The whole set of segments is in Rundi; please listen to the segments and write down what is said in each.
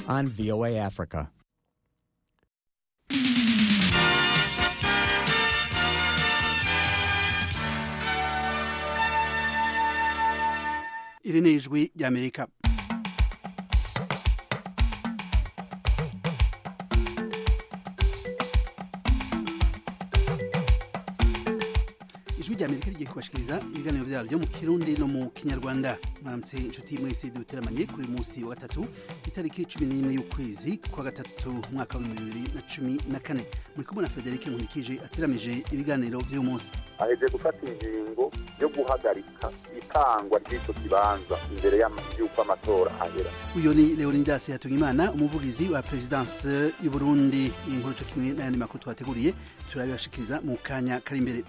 on VOA Africa. Iri ni ijwi ry'Amerika. Ijwi ry'Amerika rigiye kubashikiriza ibiganiro byaryo mu Kirundi no mu Kinyarwanda. Mwaramutse inshuti mwese duteramanye kuri munsi wa gatatu itariki 11 y'ukwezi kwa gatatu mwaka wa 2014. Muri kumwe na Frederic Nkulikije ateramije ibiganiro by'uyu munsi. Aheje gufata ingingo yo guhagarika itangwa ry'icyo kibanza imbere y'uko amatora ahera. Uyo ni Leonidas Hatungimana, umuvugizi wa Presidence y'u Burundi. Inkuru cyo kimwe n'ayandi makuru twateguriye turabashikiriza mu kanya kari imbere.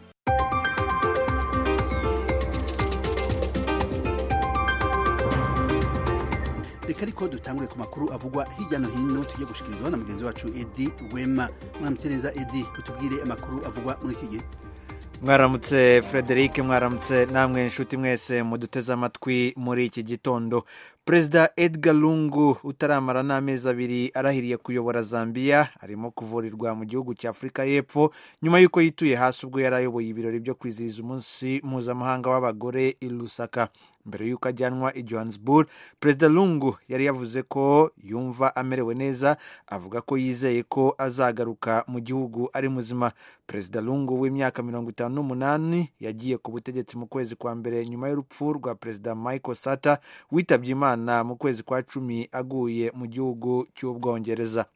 Reka ariko dutangure ku makuru avugwa hirya no hino tugiye gushikirizwa na mugenzi wacu Edi Wema. Mwaramutse neza Edi, utubwire amakuru avugwa muri iki gihe. Mwaramutse Frederic, mwaramutse namwe inshuti mwese muduteze amatwi muri iki gitondo. Perezida Edgar Lungu utaramara n'amezi abiri arahiriye kuyobora Zambia arimo kuvurirwa mu gihugu cya Afrika y'Epfo nyuma y'uko yituye hasi ubwo yarayoboye ibirori byo kwizihiza umunsi mpuzamahanga w'abagore i Lusaka. Mbere y'uko ajyanwa i Johannesburg, Perezida Lungu yari yavuze ko yumva amerewe neza, avuga ko yizeye ko azagaruka mu gihugu ari muzima. Perezida Lungu w'imyaka 58 yagiye ku butegetsi mu kwezi kwa mbere nyuma y'urupfu rwa Perezida Michael Sata witabye Imana mu kwezi kwa 10 aguye mu gihugu cy'Ubwongereza.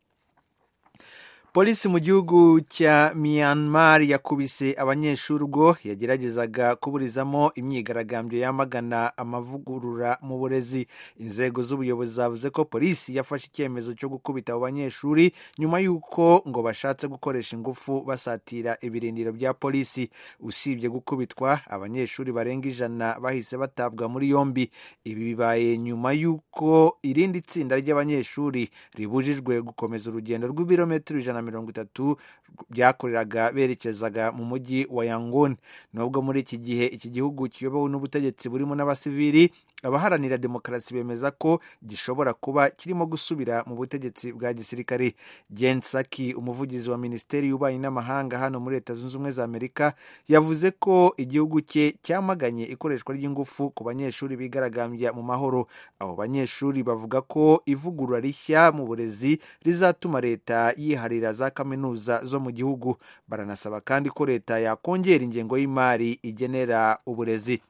Polisi mu gihugu cya Myanmar yakubise abanyeshuri ubwo yageragezaga kuburizamo imyigaragambyo yamagana amavugurura mu burezi. Inzego z'ubuyobozi zavuze ko polisi yafashe icyemezo cyo gukubita abo banyeshuri nyuma y'uko ngo bashatse gukoresha ingufu basatira ibirindiro bya polisi. Usibye gukubitwa, abanyeshuri barenga 100 bahise batabwa muri yombi. Ibi bibaye nyuma y'uko irindi tsinda ry'abanyeshuri ribujijwe gukomeza urugendo rw'ibirometero 130 byakoreraga berekezaga mu mujyi wa Yangon. Nubwo muri iki gihe iki gihugu kiyobowe n'ubutegetsi burimo n'abasivili, abaharanira demokarasi bemeza ko gishobora kuba kirimo gusubira mu butegetsi bwa gisirikare. Jen Psaki, umuvugizi wa Minisiteri y'Ububanyi n'Amahanga hano muri Leta Zunze Ubumwe za Amerika, yavuze ko igihugu cye cyamaganye ikoreshwa ry'ingufu ku banyeshuri bigaragambya mu mahoro. Abo banyeshuri bavuga ko ivugurura rishya mu burezi rizatuma leta yiharira za kaminuza zo mu gihugu. Baranasaba kandi ko leta yakongera ingengo y'imari igenera uburezi.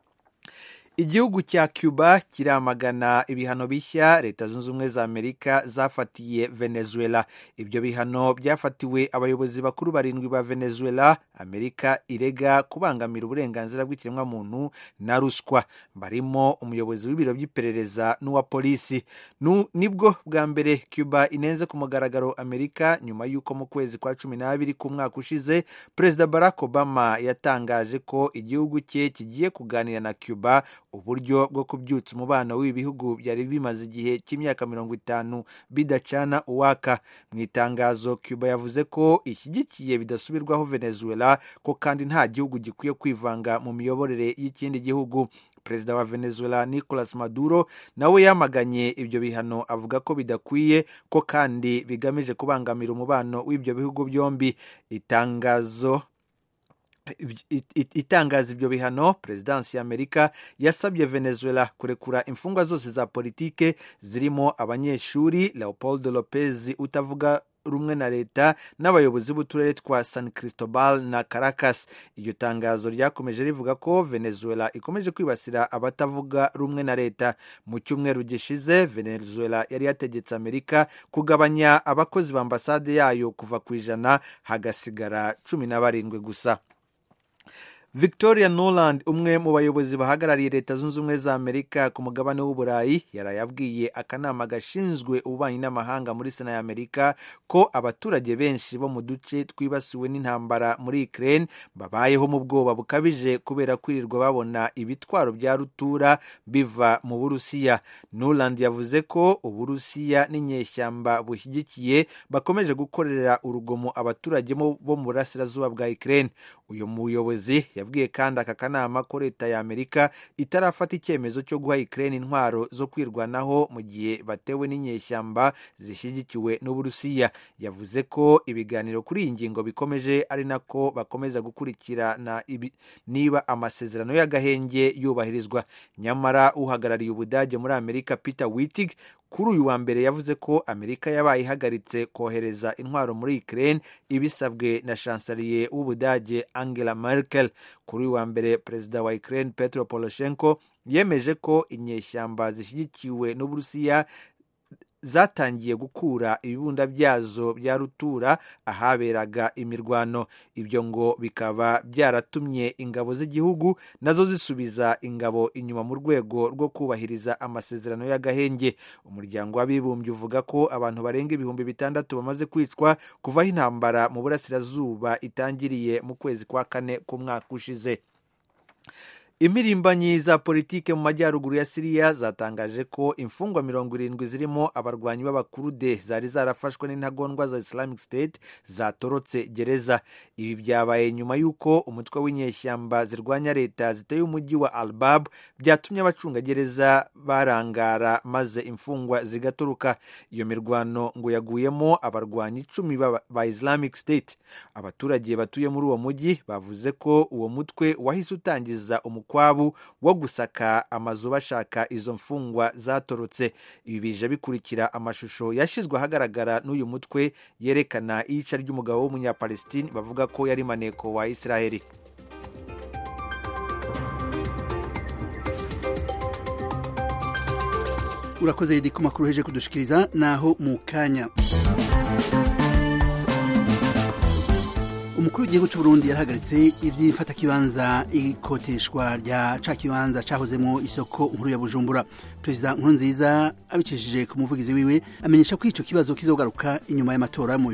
Igihugu cya Cuba kiramagana ibihano bishya Leta Zunze Ubumwe za Amerika zafatiye Venezuela. Ibyo bihano byafatiwe abayobozi bakuru 7 ba Venezuela. Amerika irega kubangamira uburenganzira bw'ikiremwamuntu na ruswa, barimo umuyobozi w'ibiro by'iperereza n'uwa polisi. Nibwo bwa mbere Cuba inenze ku mugaragaro Amerika nyuma y'uko mu kwezi kwa 12 k'umwaka ushize Perezida Barack Obama yatangaje ko igihugu cye kigiye kuganira na Cuba uburyo bwo kubyutsa umubano w'ibihugu byari bimaze igihe cy'imyaka 50 bidacana uwaka. Mu itangazo, Cuba yavuze ko ishyigikiye bidasubirwaho Venezuela, ko kandi nta gihugu gikwiye kwivanga mu miyoborere y'ikindi gihugu. Perezida wa Venezuela Nicolas Maduro nawe yamaganye ibyo bihano, avuga ko bidakwiye, ko kandi bigamije kubangamira umubano w'ibyo bihugu byombi. Itangaza ibyo bihano, Perezidansi ya Amerika yasabye Venezuela kurekura imfungwa zose za politike zirimo abanyeshuri, Leopoldo Lopez utavuga rumwe na leta, n'abayobozi b'uturere twa San Cristobal na Caracas. Iryo tangazo ryakomeje rivuga ko Venezuela ikomeje kwibasira abatavuga rumwe na leta. Mu cyumweru gishize, Venezuela yari yategetse Amerika kugabanya abakozi ba ambasade yayo kuva ku 100 hagasigara 17 gusa. Victoria Nuland, umwe mu bayobozi bahagarariye Leta Zunze Ubumwe za Amerika ku mugabane w'Uburayi, yarayabwiye akanama gashinzwe ububanyi n'amahanga muri Sena ya Amerika ko abaturage benshi bo mu duce twibasiwe n'intambara muri Ukraine babayeho mu bwoba bukabije kubera kwirirwa babona ibitwaro bya rutura biva mu Burusiya. Nuland yavuze ko Uburusiya n'inyeshyamba bushyigikiye bakomeje gukorera urugomo abaturage bo mu burasirazuba bwa Ukraine. Uyu muyobozi yabwiye kandi aka kanama ko leta ya Amerika itarafata icyemezo cyo guha Ukraine intwaro zo kwirwanaho mu gihe batewe n'inyeshyamba zishyigikiwe n'Uburusiya. Yavuze ko ibiganiro kuri iyi ngingo bikomeje, ari nako bakomeza gukurikirana niba amasezerano y'agahenge yubahirizwa. Nyamara uhagarariye Ubudage muri Amerika Peter Wittig kuri uyu wa mbere yavuze ko Amerika yabaye ihagaritse kohereza intwaro muri Ukraine ibisabwe na chancelier w'Ubudage Angela Merkel. Kuri uyu wa mbere perezida wa Ukraine Petro Poroshenko yemeje ko inyeshyamba zishyigikiwe n'Uburusiya zatangiye gukura ibibunda byazo bya rutura ahaberaga imirwano. Ibyo ngo bikaba byaratumye ingabo z'igihugu nazo zisubiza ingabo inyuma mu rwego rwo kubahiriza amasezerano y'agahenge. Umuryango w'Abibumbye uvuga ko abantu barenga 6,000 bamaze kwicwa kuva intambara mu burasirazuba itangiriye mu kwezi kwa 4 k'umwaka ushize. Imirimbanyi za politike mu majyaruguru ya Syria zatangaje ko imfungwa 70 zirimo abarwanyi b'abakurude zari zarafashwe n'intagondwa za Islamic State zatorotse gereza. Ibi byabaye nyuma y'uko umutwe w'inyeshyamba zirwanya leta ziteye umujyi wa Al-Bab byatumye abacungagereza barangara maze imfungwa zigatoroka. Iyo mirwano ngo yaguyemo abarwanyi 10 ba Islamic State. Abaturage batuye muri uwo mujyi bavuze ko uwo mutwe wahise utangiza kwabu wo gusaka amazu bashaka izo mfungwa zatorotse. Ibi bije bikurikira amashusho yashizwe ahagaragara n'uyu mutwe yerekana iyica ry'umugabo w'umunyapalestine bavuga ko yari maneko wa Israeli. Urakoze Edi ku makuru heje kudushikiriza naho mu kanya. Umukuru w'igihugu cy'u Burundi yarahagaritse ivy'imfata kibanza ikoteshwa rya ca kibanza cahozemo isoko nkuru ya Bujumbura. President Nkurunziza abicishije ku muvugizi wiwe amenyesha ko ico kibazo kizogaruka inyuma y'amatora mu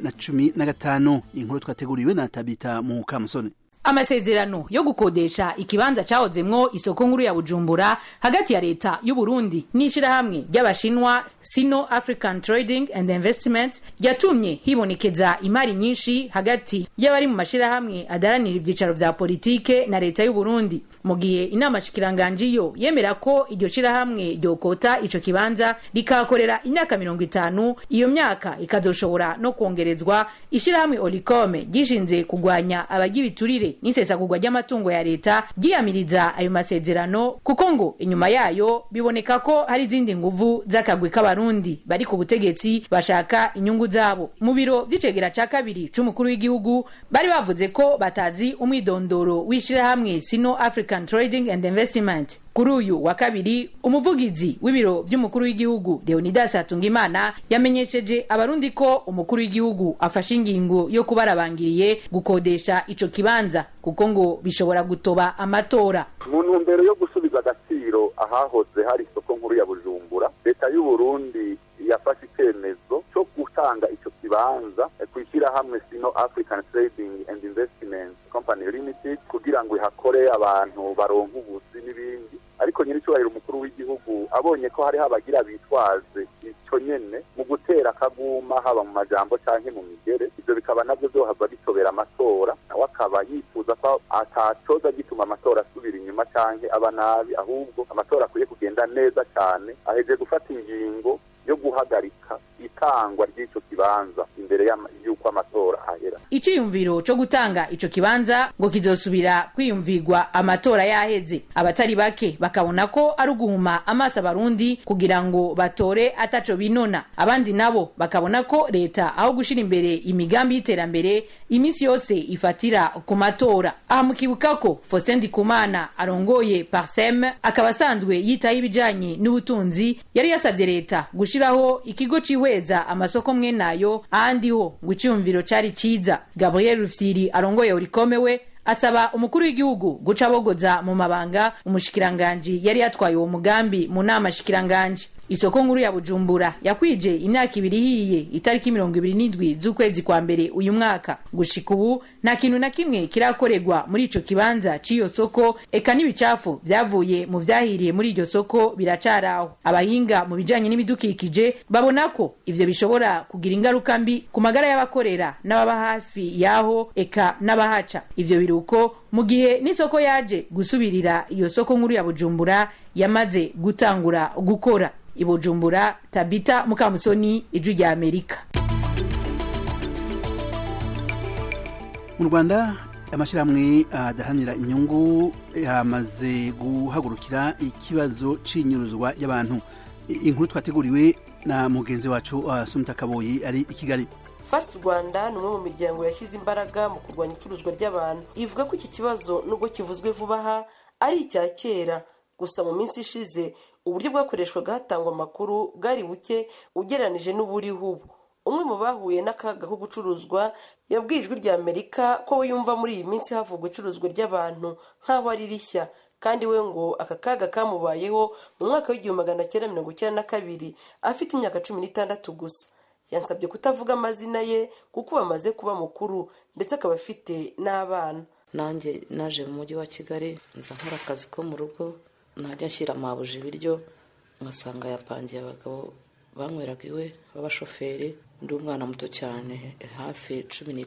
2015. Inkuru twateguriwe na Tabita mu Kamusoni. Amasezerano yo gukodesha ikibanza cahozemwo isoko nkuru ya Bujumbura hagati ya leta y'u Burundi n'ishirahamwe ry'abashinwa Sino African Trading and Investment yatumye hibonekeza imari nyinshi hagati y'abari mu mashirahamwe adaranira ivyicaro vya politike na leta y'u Burundi. Mu gihe inama shikiranganji yo yemera ko iryo shirahamwe ryokota ico kibanza rikakorera imyaka 50, iyo myaka ikazoshobora no kongerezwa. Ishirahamwe Olicome gishinze kugwanya abagibiturire n'isesagurwa ry'amatungo ya leta giyamiriza ayo masezerano kuko ngo inyuma yayo biboneka ko hari izindi nguvu z'akagwi k'abarundi bari ku butegetsi bashaka inyungu zabo. Mu biro vy'icegera ca kabiri c'umukuru w'igihugu bari bavuze ko batazi umwidondoro w'ishirahamwe Sino African Trading and Investment. Kuri uyu wa kabiri umuvugizi w'ibiro by'umukuru w'igihugu Leonidas Hatungimana yamenyesheje abarundi ko umukuru w'igihugu afashe ingingo yo kubarabangiriye gukodesha ico kibanza kuko ngo bishobora gutoba amatora. Mu ntumbero yo gusubiza agaciro ahahoze hari isoko nkuru ya Bujumbura, leta y'u Burundi yafashe icyemezo cyo gutanga ico kibanza kwishyira hamwe Sino African Trading and Investment Company Limited kugira ngo ihakore abantu baronka ubuzi n'ibindi. Ariko nyine cyubahiro umukuru w'igihugu abonye ko hari habagira bitwaze ico nyene mu gutera akaguma haba mu majambo canke mu migere, ivyo bikaba navyo byohava bitobera amatora, nawe akaba yifuza ko atacoza gituma amatora asubira inyuma canke aba nabi, ahubwo amatora akwiye kugenda neza cyane. Aheje gufata ingingo yo guhagarika itangwa ry'ico kibanza imbere y'uko amatora ahera. Iciyumviro cyo gutanga ico kibanza ngo kizosubira kwiyumvirwa amatora yaheze. Abatari bake bakabona ko ari uguhuma amaso abarundi kugira ngo batore ataco binona. Abandi nabo bakabona ko leta aho gushira imbere imigambi y'iterambere iminsi yose ifatira ku matora. Aha mukibuka ko Faustin Ndikumana arongoye Parsem akabasanzwe yitaye ibijanye n'ubutunzi yari yasavye leta gushiraho ikigo ciweza amasoko mwe nayo ahandi ho ngo iciyumviro cari ciza. Gabriel Rufyiri arongoye Olicome we asaba umukuru w'igihugu guca bogoza mu mabanga umushikiranganji yari yatwaye uwo mugambi mu nama shikiranganji. isoko nkuru ya Bujumbura yakwije imyaka 2 hiye itariki 27 z'ukwezi kwa mbere uyu mwaka. Gushika ubu nta kintu na kimwe kirakoregwa muri ico kibanza ciyo soko, eka n'ibicafu vyavuye mu vyahiriye muri iryo soko biracaraho. Abahinga mu bijanye n'ibidukikije babona ko ivyo bishobora kugira ingaruka mbi ku magara y'abakorera n'ababa hafi yaho eka n'abahaca. Ivyo biruko mu gihe n'isoko yaje gusubirira iyo soko nkuru ya Bujumbura yamaze gutangura gukora. I Bujumbura, Tabita Mukamusoni, Ijwi rya Amerika. Mu Rwanda amashirahamwe adahanira inyungu yamaze guhagurukira ikibazo c'inyuruzwa y'abantu. Inkuru twateguriwe na mugenzi wacu Sumta Kaboyi ari i Kigali. FAS Rwanda ni umwe mu miryango yashyize imbaraga mu kurwanya icuruzwa ry'abantu. Ivuga ko iki kibazo nubwo kivuzwe vuba aha ari icya kera, gusa mu minsi ishize uburyo bwakoreshwaga hatangwa amakuru bwari buke ugereranije n'uburiho ubu. Umwe mu bahuye n'akaga ko gucuruzwa yabwiye Ijwi rya Amerika ko we yumva muri iyi minsi havugwa icuruzwa ry'abantu nk'aho ari rishya, kandi we ngo aka kaga kamubayeho mu mwaka w'1992 afite imyaka 16 gusa. Yansabye kutavuga amazina ye kuko bamaze kuba mukuru ndetse akaba afite n'abana. Nanjye naje mu mujyi wa Kigali nza nkora akazi ko mu rugo, najya nshyira amabuje ibiryo ngasanga yapangiye abagabo banyweraga iwe b'abashoferi. Ndi umwana muto cyane hafi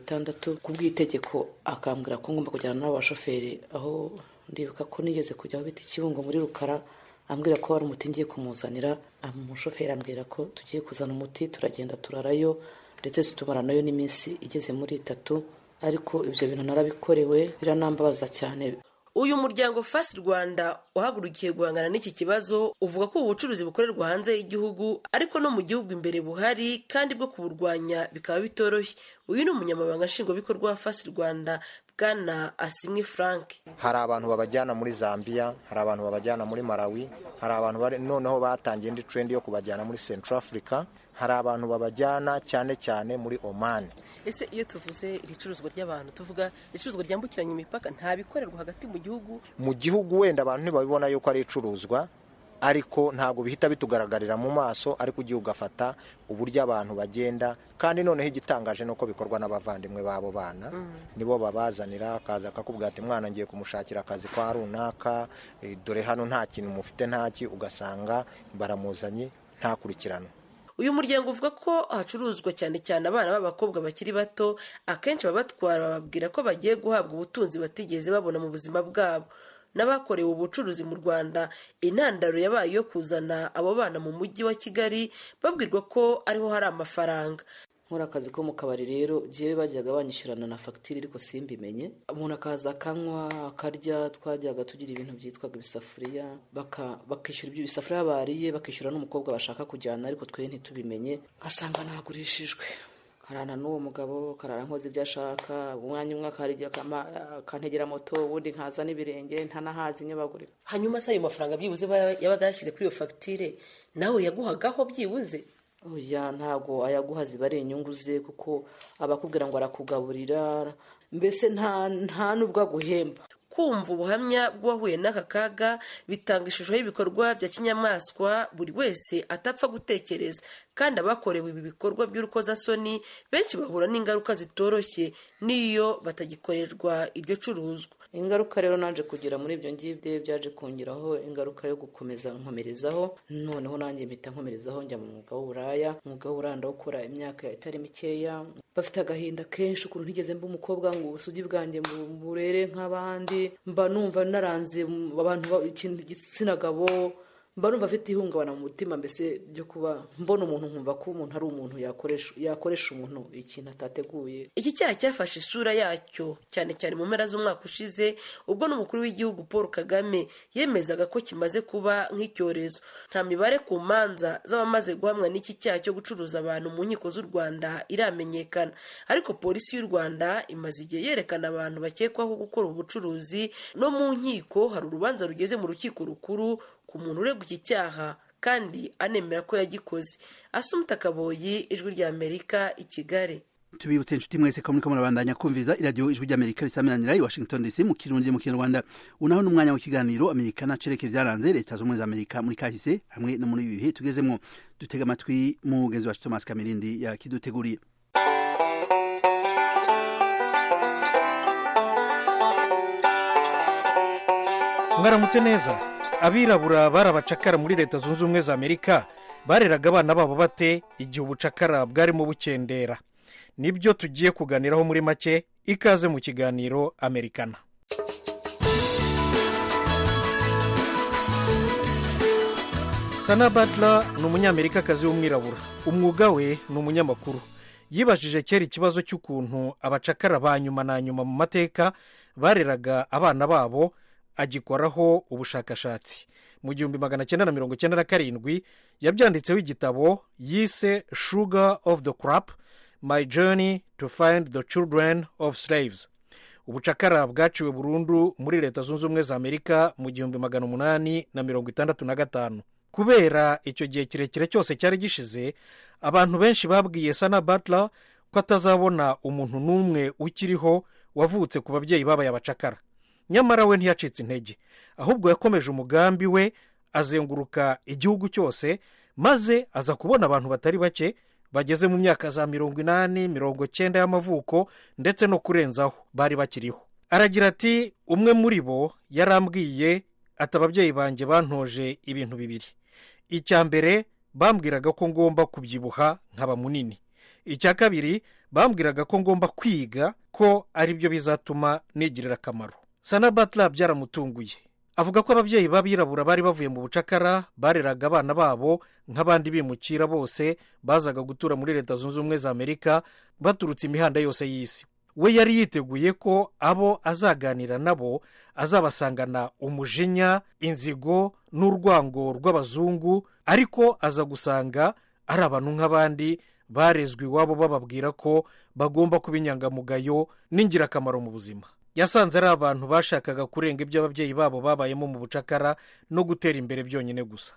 16 kubw'itegeko akambwira ko ngomba kujyana n'abo bashoferi. Aho ndibuka ko nigeze kujya aho bita Kibungo muri Rukara, ambwira ko ari umuti ngiye kumuzanira. Umushoferi ambwira ko tugiye kuzana umuti, turagenda turarayo ndetse tutumara nayo n'iminsi igeze muri 3, ariko ibyo bintu narabikorewe biranambabaza cyane. Uyu muryango FAS Rwanda uhagurukiye guhangana n'iki kibazo uvuga ko ubucuruzi bukorerwa hanze y'igihugu ariko no mu gihugu imbere buhari kandi bwo kuburwanya bikaba bitoroshye. Uyu ni umunyamabanga nshingwabikorwa wa FAS Rwanda Bwana Asimwe Frank. Hari abantu babajyana muri Zambia, hari abantu babajyana muri Malawi, hari abantu noneho batangiye indi trend yo kubajyana muri Central Africa, hari abantu babajyana cyane muri Oman. Ese iyo tuvuze iricuruzwa ry'abantu tuvuga icuruzwa ryambukiranya imipaka, nta bikorerwa hagati mu gihugu wenda abantu ntibabibona yuko ari icuruzwa, ariko ntago bihita bitugaragarira mu maso, ariko ugiye ugafata uburyo abantu bagenda. Kandi noneho igitangaje nuko bikorwa n'abavandimwe babo bana, nibo babazanira akaza akakubwira ati mwana ngiye kumushakira akazi kwa runaka, dore hano nta kintu mufite ntaki, ugasanga baramuzanye ntakurikirana. Uyu muryango uvuga ko hacuruzwa cyane abana b'abakobwa bakiri bato, akenshi babatwara bababwira ko bagiye guhabwa ubutunzi batigeze babona mu buzima bwabo. N'abakorewe ubucuruzi mu Rwanda, intandaro yabaye yo kuzana abo bana mu mujyi wa Kigali babwirwa ko ariho hari amafaranga. Nkora akazi ko mu kabari rero jewe bajyaga banyishyurana na facture ariko simbimenye. Umuntu akaza akanywa akarya, twajyaga tugira ibintu byitwaga ibisafuriya, bakishyura ibyo bisafuriya bariye, bakishyura n'umukobwa bashaka kujyana ariko twe ntitubimenye. Ngasanga nagurishijwe, karana n'uwo mugabo karara nkoze ibyo ashaka, umwanya umwe akarijya kantegera moto, ubundi nkaza n'ibirenge ntanahazi nyabagurira. Hanyuma se ayo mafaranga byibuze yabaga yashyize kuri iyo facture nawe yaguhagaho byibuze? Oya, ntago ayaguha zibare inyungu ze, kuko abakubwira ngo arakugaburira, mbese nta nubwo aguhemba. Kumva ubuhamya bw'uwahuye n'aka kaga bitanga ishusho y'ibikorwa bya kinyamaswa buri wese atapfa gutekereza, kandi abakorewe ibi bikorwa by'urukozasoni benshi bahura n'ingaruka zitoroshye n'iyo batagikorerwa iryo curuzwa. Ingaruka rero naje kugira muri ibyo ngibyo byaje kongeraho ingaruka yo gukomeza nkomerezaho, noneho nanjye mpita nkomerezaho njya mu mwuga w'uburaya. Umwuga w'uranda ukora imyaka itari mikeya, bafite agahinda kenshi ukuntu ntigeze mba umukobwa ngo ubusugi bwanjye burere nk'abandi, mba numva naranze abantu igitsina gabo, mba numva afite ihungabana mu mutima, mbese byo kuba mbona umuntu nkumva ko umuntu ari umuntu yakoresha umuntu ikintu atateguye. Iki cyaha cyafashe isura yacyo cyane mu mpera z'umwaka ushize, ubwo n'umukuru w'igihugu Paul Kagame yemezaga ko kimaze kuba nk'icyorezo. Nta mibare ku manza z'abamaze guhamwa n'iki cyaha cyo gucuruza abantu mu nkiko z'u Rwanda iramenyekana, ariko polisi y'u Rwanda imaze igihe yerekana abantu bakekwaho gukora ubucuruzi. No mu nkiko hari urubanza rugeze mu rukiko rukuru ku muntu uregwa iki cyaha kandi anemera ko yagikoze. Asumta Kaboyi, Ijwi rya Amerika, i Kigali. tubibutse inshuti mwese ko muriko murabandanya kumviza iradiyo ijwi ry'Amerika risameranira i Washington DC mu Kirundi mu Kinyarwanda. Unaho n'umwanya w'ikiganiro Amerikana cereke vyaranze leta z'ubumwe za Amerika muri kahise hamwe no muri ibi bihe tugezemwo. Dutega amatwi mugenzi wacu Thomas Kamirindi yakiduteguriye. Mwaramutse neza. Abirabura barabacakara muri leta zunze ubumwe za Amerika bareraga abana babo bate igihe ubucakara bwarimo bukendera? Nibyo tugiye kuganiraho muri make. Ikaze mu kiganiro Amerikana. Sana Butler ni umunyamerikakazi w'umwirabura. Umwuga we ni umunyamakuru. Yibajije kera ikibazo cy'ukuntu abacakara ba nyuma na nyuma mu mateka bareraga abana babo, agikoraho ubushakashatsi. Mu 1997 yabyanditseho igitabo yise Sugar of the Crop, My Journey to Find the Children of Slaves. Ubucakara bwaciwe burundu muri leta zunze ubumwe za Amerika mu 1865. Kubera icyo gihe kirekire cyose cyari gishize, abantu benshi babwiye Sana Butler ko atazabona umuntu n'umwe ukiriho wavutse ku babyeyi babaye abacakara. Nyamara we ntiyacitse intege, ahubwo yakomeje umugambi we, azenguruka igihugu cyose, maze aza kubona abantu batari bake bageze mu myaka za 80, 90 y'amavuko ndetse no kurenzaho bari bakiriho. Aragira ati, umwe muri bo yarambwiye ati ababyeyi banjye bantoje ibintu bibiri. Icya mbere bambwiraga ko ngomba kubyibuha nkaba munini. Icya kabiri bambwiraga ko ngomba kwiga, ko ari byo bizatuma nigirira akamaro. Sana Butler byaramutunguye. Avuga ko ababyeyi b'abirabura bari bavuye mu bucakara bareraga abana babo nk'abandi bimukira bose bazaga gutura muri leta zunze ubumwe za Amerika baturutse imihanda yose y'isi. We yari yiteguye ko abo azaganira nabo azabasangana umujinya, inzigo n'urwango rw'abazungu, ariko aza gusanga ari abantu nk'abandi barezwe iwabo bababwira ko bagomba kuba inyangamugayo n'ingirakamaro mu buzima. Yasanze ari abantu bashakaga kurenga ibyo ababyeyi babo babayemo mu bucakara no gutera imbere byonyine gusa.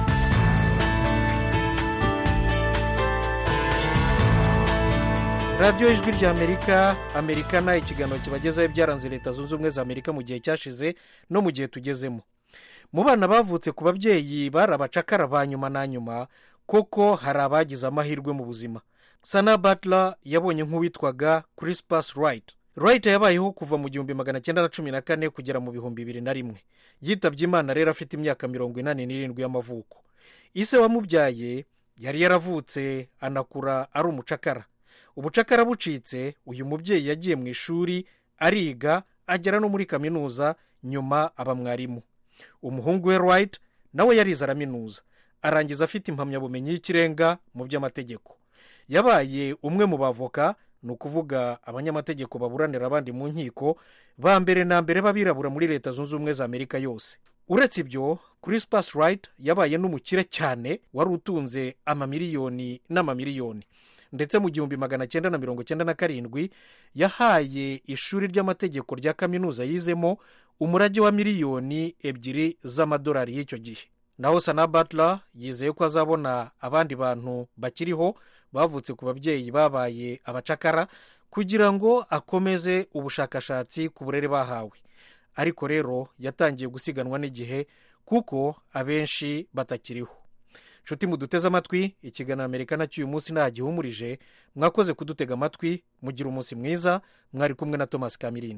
Radio Ijwi ry'Amerika, Amerikana, ikiganiro kibagezaho ibyaranze leta zunze ubumwe za Amerika mu gihe cyashize no mu gihe tugezemo. Mu bana bavutse ku babyeyi bari abacakara ba nyuma na nyuma, koko hari abagize amahirwe mu buzima. Sana Butler yabonye nk'uwitwaga Crispus Wright. Wright yabayeho kuva mu 1914 kugera mu 2001. Yitabye Imana rero afite imyaka 87 y'amavuko. Ise wamubyaye yari yaravutse anakura ari umucakara. Ubucakara bucitse, uyu mubyeyi yagiye mu ishuri ariga, agera no muri kaminuza, nyuma aba mwarimu. Umuhungu we Wright nawe yarize araminuza, arangiza afite impamyabumenyi y'ikirenga mu by'amategeko. Yabaye umwe mu bavoka, ni ukuvuga abanyamategeko baburanira abandi mu nkiko, ba mbere na mbere b'abirabura muri leta zunze ubumwe za Amerika yose. Uretse ibyo, Crispus Wright yabaye n'umukire cyane, wari utunze amamiliyoni n'amamiliyoni. Ndetse mu 1997 yahaye ishuri ry'amategeko rya kaminuza yizemo umurage wa miliyoni 2 z'amadolari y'icyo gihe. Naho Sana Butler yizeye ko azabona abandi bantu bakiriho bavutse ku babyeyi babaye abacakara kugira ngo akomeze ubushakashatsi ku burere bahawe. Ariko rero yatangiye gusiganwa n'igihe kuko abenshi batakiriho. Nshuti muduteze amatwi, ikiganiro Amerikana cy'uyu munsi ntagihumurije. Mwakoze kudutega amatwi, mugira umunsi mwiza. Mwari kumwe na Thomas Kamirindi.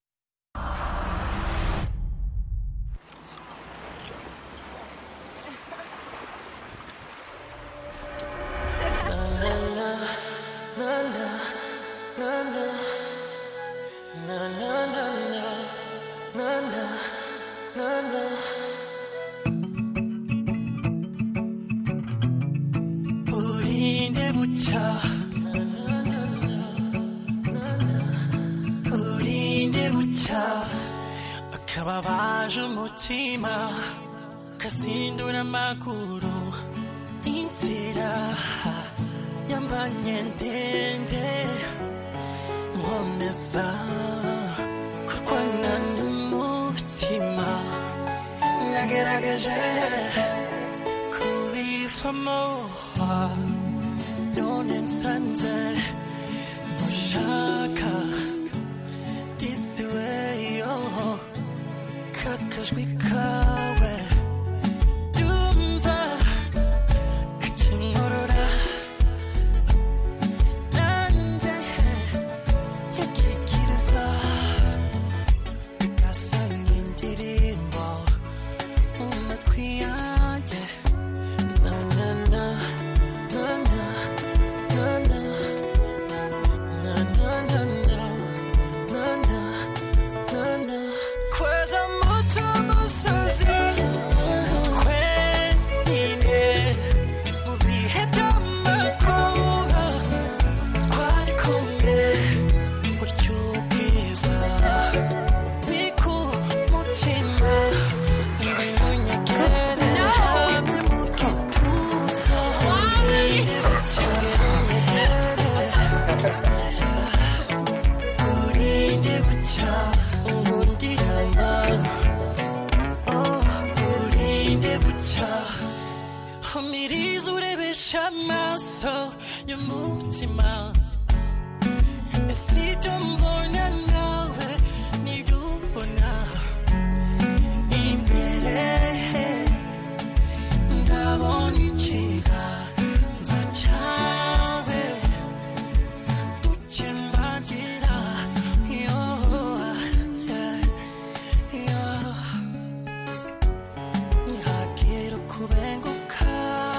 Kababaje umutima kasindura amaguru inzira yambanye ndende nkomeza kurwana n'umutima nagerageje kubivamo none nsanze akajwi kawe yumva kakinkorora nanjye nkikikiriza gasa nk'indirimbo mu matwi yanjye na na na na na na na na na na na na na kweza moto musozi twenyine mu bihe by'amakuba twari kumwe buryo bwiza ni ku mutima ngwino nyegere hamwe mu gituza urinde bucya ngundirama urinde bucya umiriza urebesha amaso y'umutima ese ibyo mbona nawe nibyo ubona imbere ndabona ikiganza cyawe ukimbagira yo yo ntihagire ukubenguka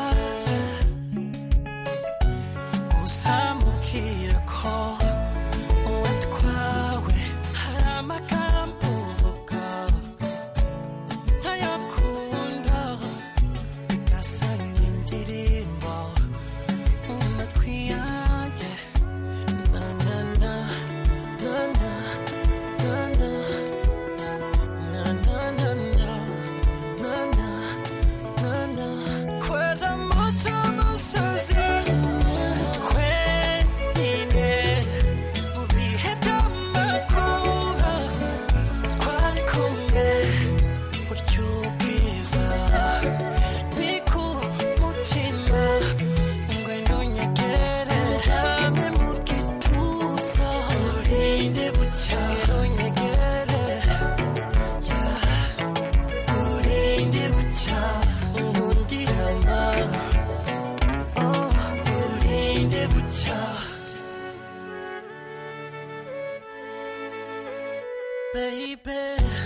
uzamubwira ko uwatwawe hari amagambo uvuga ntayakunda bigasa nk'indirimbo mu matwi yanjye na na na na na na na na na na na na na kweza moto musozi twenyine mu bihe by'amakuba twari kumwe buryo bwiza ni ku mutima ngwino nyegere hamwe mu gituza urinde bucya ngwino nyegere urinde bucya ngundirama urinde bucya baby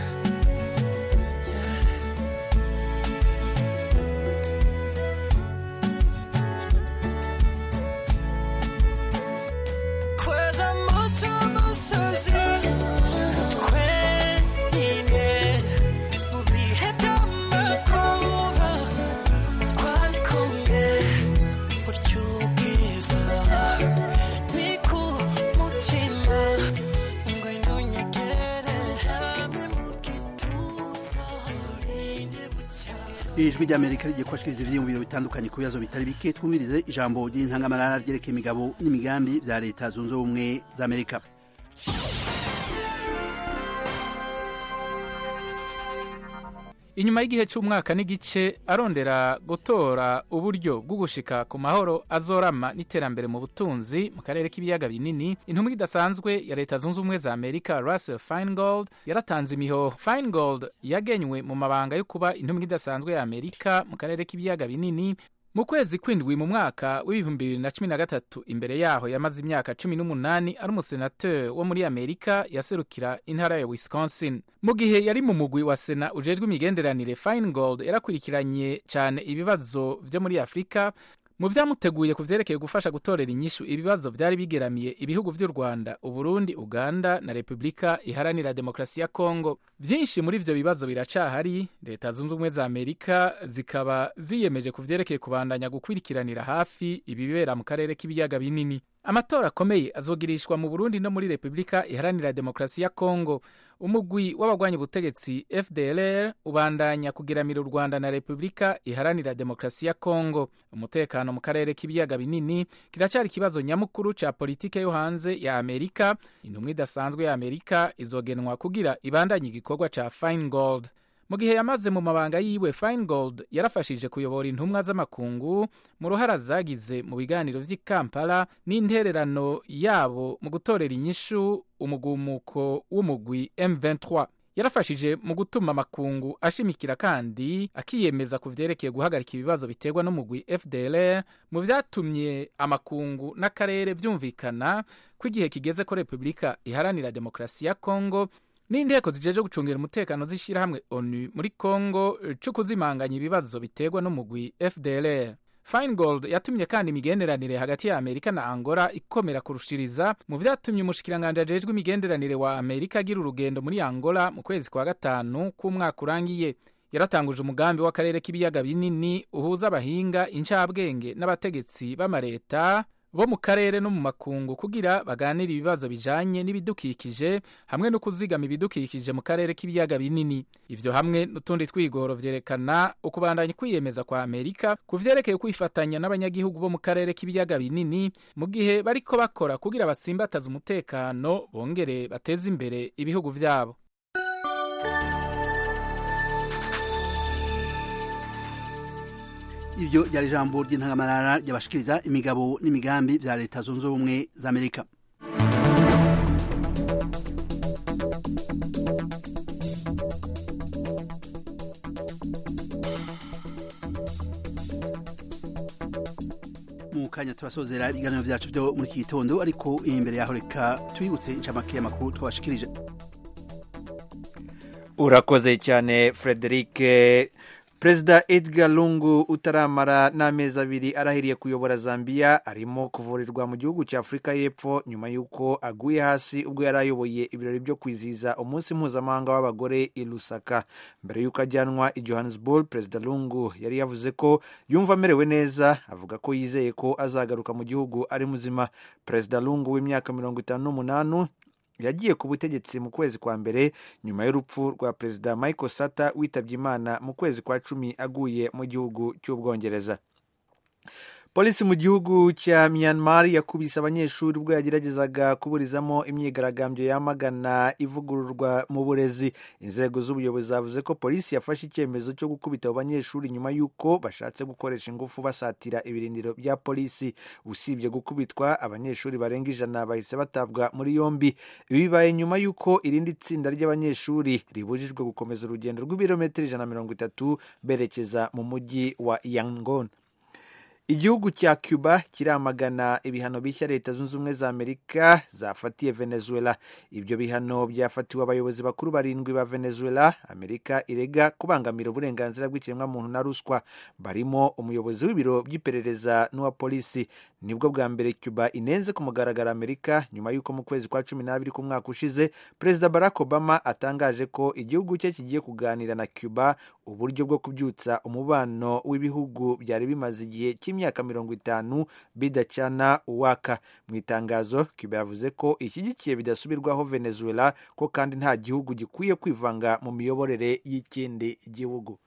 kweza moto musozi twenyine mu bihe by'amakuba twari kumwe buryo bwiza ni ku mutima ngwino nyegere hamwe mu gituza urinde bucya ijwi ry'Amerika rigiye kubashikiriza ivyiyumviro bitandukanye ku bibazo bitari bike. Twumvirize ijambo ry'intangamarara ryerekeye imigabo n'imigambi vya leta zunze ubumwe za Amerika. inyuma y'igihe cy'umwaka n'igice arondera gutora uburyo bwo gushika ku mahoro azorama n'iterambere mu butunzi mu karere k'ibiyaga binini, intumwa idasanzwe ya leta zunze ubumwe za Amerika Russell Feingold yaratanze imihoho. Feingold yagenywe mu mabanga yo kuba intumwa idasanzwe ya Amerika mu karere k'ibiyaga binini mu kwezi kw'indwi mu mwaka w'2013. Imbere yaho yamaze imyaka 18 ari umusenateur wo muri Amerika yaserukira intara ya Wisconsin. Mu gihe yari mu mugwi wa Sena ujejwe imigenderanire, Feingold yarakurikiranye cyane ibibazo vyo muri Afrika, mu vyamuteguye kuvyerekeye gufasha gutorera inyishu ibibazo vyari bigeramiye ibihugu vy'u Rwanda, Uburundi, Uganda na Republika Iharanira Demokrasi ya Kongo. Vyinshi muri ivyo bibazo biracahari. Leta zunze ubumwe za Amerika zikaba ziyemeje kuvyerekeye kubandanya gukwirikiranira hafi ibibera mu karere k'ibiyaga binini. Amatora akomeye azogirishwa mu Burundi no muri Republika Iharanira Demokrasi ya Kongo. Umugwi w'abagwanya ubutegetsi FDLR ubandanya kugiramira u Rwanda na Republika Iharanira Demokrasi ya Kongo. Umutekano mu karere k'ibiyaga binini kiracari kibazo nyamukuru ca politike yo hanze ya Amerika. Intumwa idasanzwe ya Amerika izogenwa kugira ibandanye igikorwa ca Feingold. Mu gihe yamaze mu mabanga yiwe, Feingold yarafashije kuyobora intumwa z'amakungu mu ruhara zagize mu biganiro vy'i Kampala n'intererano yabo mu gutorera inyishu umugumuko w'umugwi M23. yarafashije mu gutuma amakungu ashimikira kandi akiyemeza ku vyerekeye guhagarika ibibazo biterwa n'umugwi FDLR, mu vyatumye amakungu n'akarere vyumvikana ko igihe kigeze ko Repubulika Iharanira Demokarasi ya Kongo n'inteko zijeje gucungira umutekano z'ishirahamwe ONU muri Kongo co kuzimanganya ibibazo biterwa n'umugwi FDLR. Feingold yatumye kandi imigenderanire hagati ya Amerika na Angola ikomera kurushiriza, mu vyatumye umushikiranganje ajejwe imigenderanire wa Amerika agira urugendo muri Angola mu kwezi kwa gatanu k'umwaka urangiye. Yaratanguje umugambi w'akarere k'ibiyaga binini uhuza abahinga, incabwenge n'abategetsi b'amareta bo mu karere no mu makungu kugira baganira ibibazo bijanye n'ibidukikije hamwe no kuzigama ibidukikije mu karere k'ibiyaga binini. Ivyo hamwe n'utundi twigoro vyerekana ukubandanya kwiyemeza kwa Amerika ku vyerekeye kwifatanya n'abanyagihugu bo mu karere k'ibiyaga binini mu gihe bariko bakora kugira batsimbataza umutekano bongere bateze imbere ibihugu vyabo. Iryo ryari ijambo ry'intangamarara ryabashikiriza imigabo n'imigambi vya leta zunze ubumwe za Amerika. Mu kanya turasozera ibiganiro vyacu vyo muri iki gitondo, ariko imbere yaho reka tuyibutse incamake y'amakuru twabashikirije. Urakoze cyane Frederic. Perezida Edgar Lungu utaramara n'amezi abiri arahiriye kuyobora Zambia arimo kuvurirwa mu gihugu cya Afurika y'Epfo nyuma y'uko aguye hasi ubwo yari ayoboye ibirori byo kwizihiza umunsi mpuzamahanga w'abagore i Lusaka. Mbere y'uko ajyanwa i Johannesburg, Perezida Lungu yari yavuze ko yumva amerewe neza, avuga ko yizeye ko azagaruka mu gihugu ari muzima. Perezida Lungu w'imyaka 58 yagiye ku butegetsi mu kwezi kwa mbere nyuma y'urupfu rwa Perezida Michael Sata witabye Imana mu kwezi kwa 10 aguye mu gihugu cy'Ubwongereza. Polisi mu gihugu cya Myanmar yakubise abanyeshuri ubwo yageragezaga kuburizamo imyigaragambyo yamagana ivugururwa mu burezi. Inzego z'ubuyobozi zavuze ko polisi yafashe icyemezo cyo gukubita abo banyeshuri nyuma y'uko bashatse gukoresha ingufu basatira ibirindiro bya polisi. Usibye gukubitwa, abanyeshuri barenga 100 bahise batabwa muri yombi. Ibi bibaye nyuma y'uko irindi tsinda ry'abanyeshuri ribujijwe gukomeza urugendo rw'ibirometero 130 berekeza mu mujyi wa Yangon. Igihugu cya Cuba kiramagana ibihano bishya Leta Zunze Ubumwe za Amerika zafatiye Venezuela. Ibyo bihano byafatiwe abayobozi bakuru 7 ba Venezuela. Amerika irega kubangamira uburenganzira bw'ikiremwamuntu na ruswa, barimo umuyobozi w'ibiro by'iperereza n'uwa polisi. Nibwo bwa mbere Cuba inenze ku mugaragaro Amerika nyuma y'uko mu kwezi kwa 12 k'umwaka ushize Perezida Barack Obama atangaje ko igihugu cye kigiye kuganira na Cuba uburyo bwo kubyutsa umubano w'ibihugu byari bimaze igihe cy'imyaka 50 bidacana uwaka. Mu itangazo, Cuba yavuze ko ishyigikiye bidasubirwaho Venezuela ko kandi nta gihugu gikwiye kwivanga mu miyoborere y'ikindi gihugu.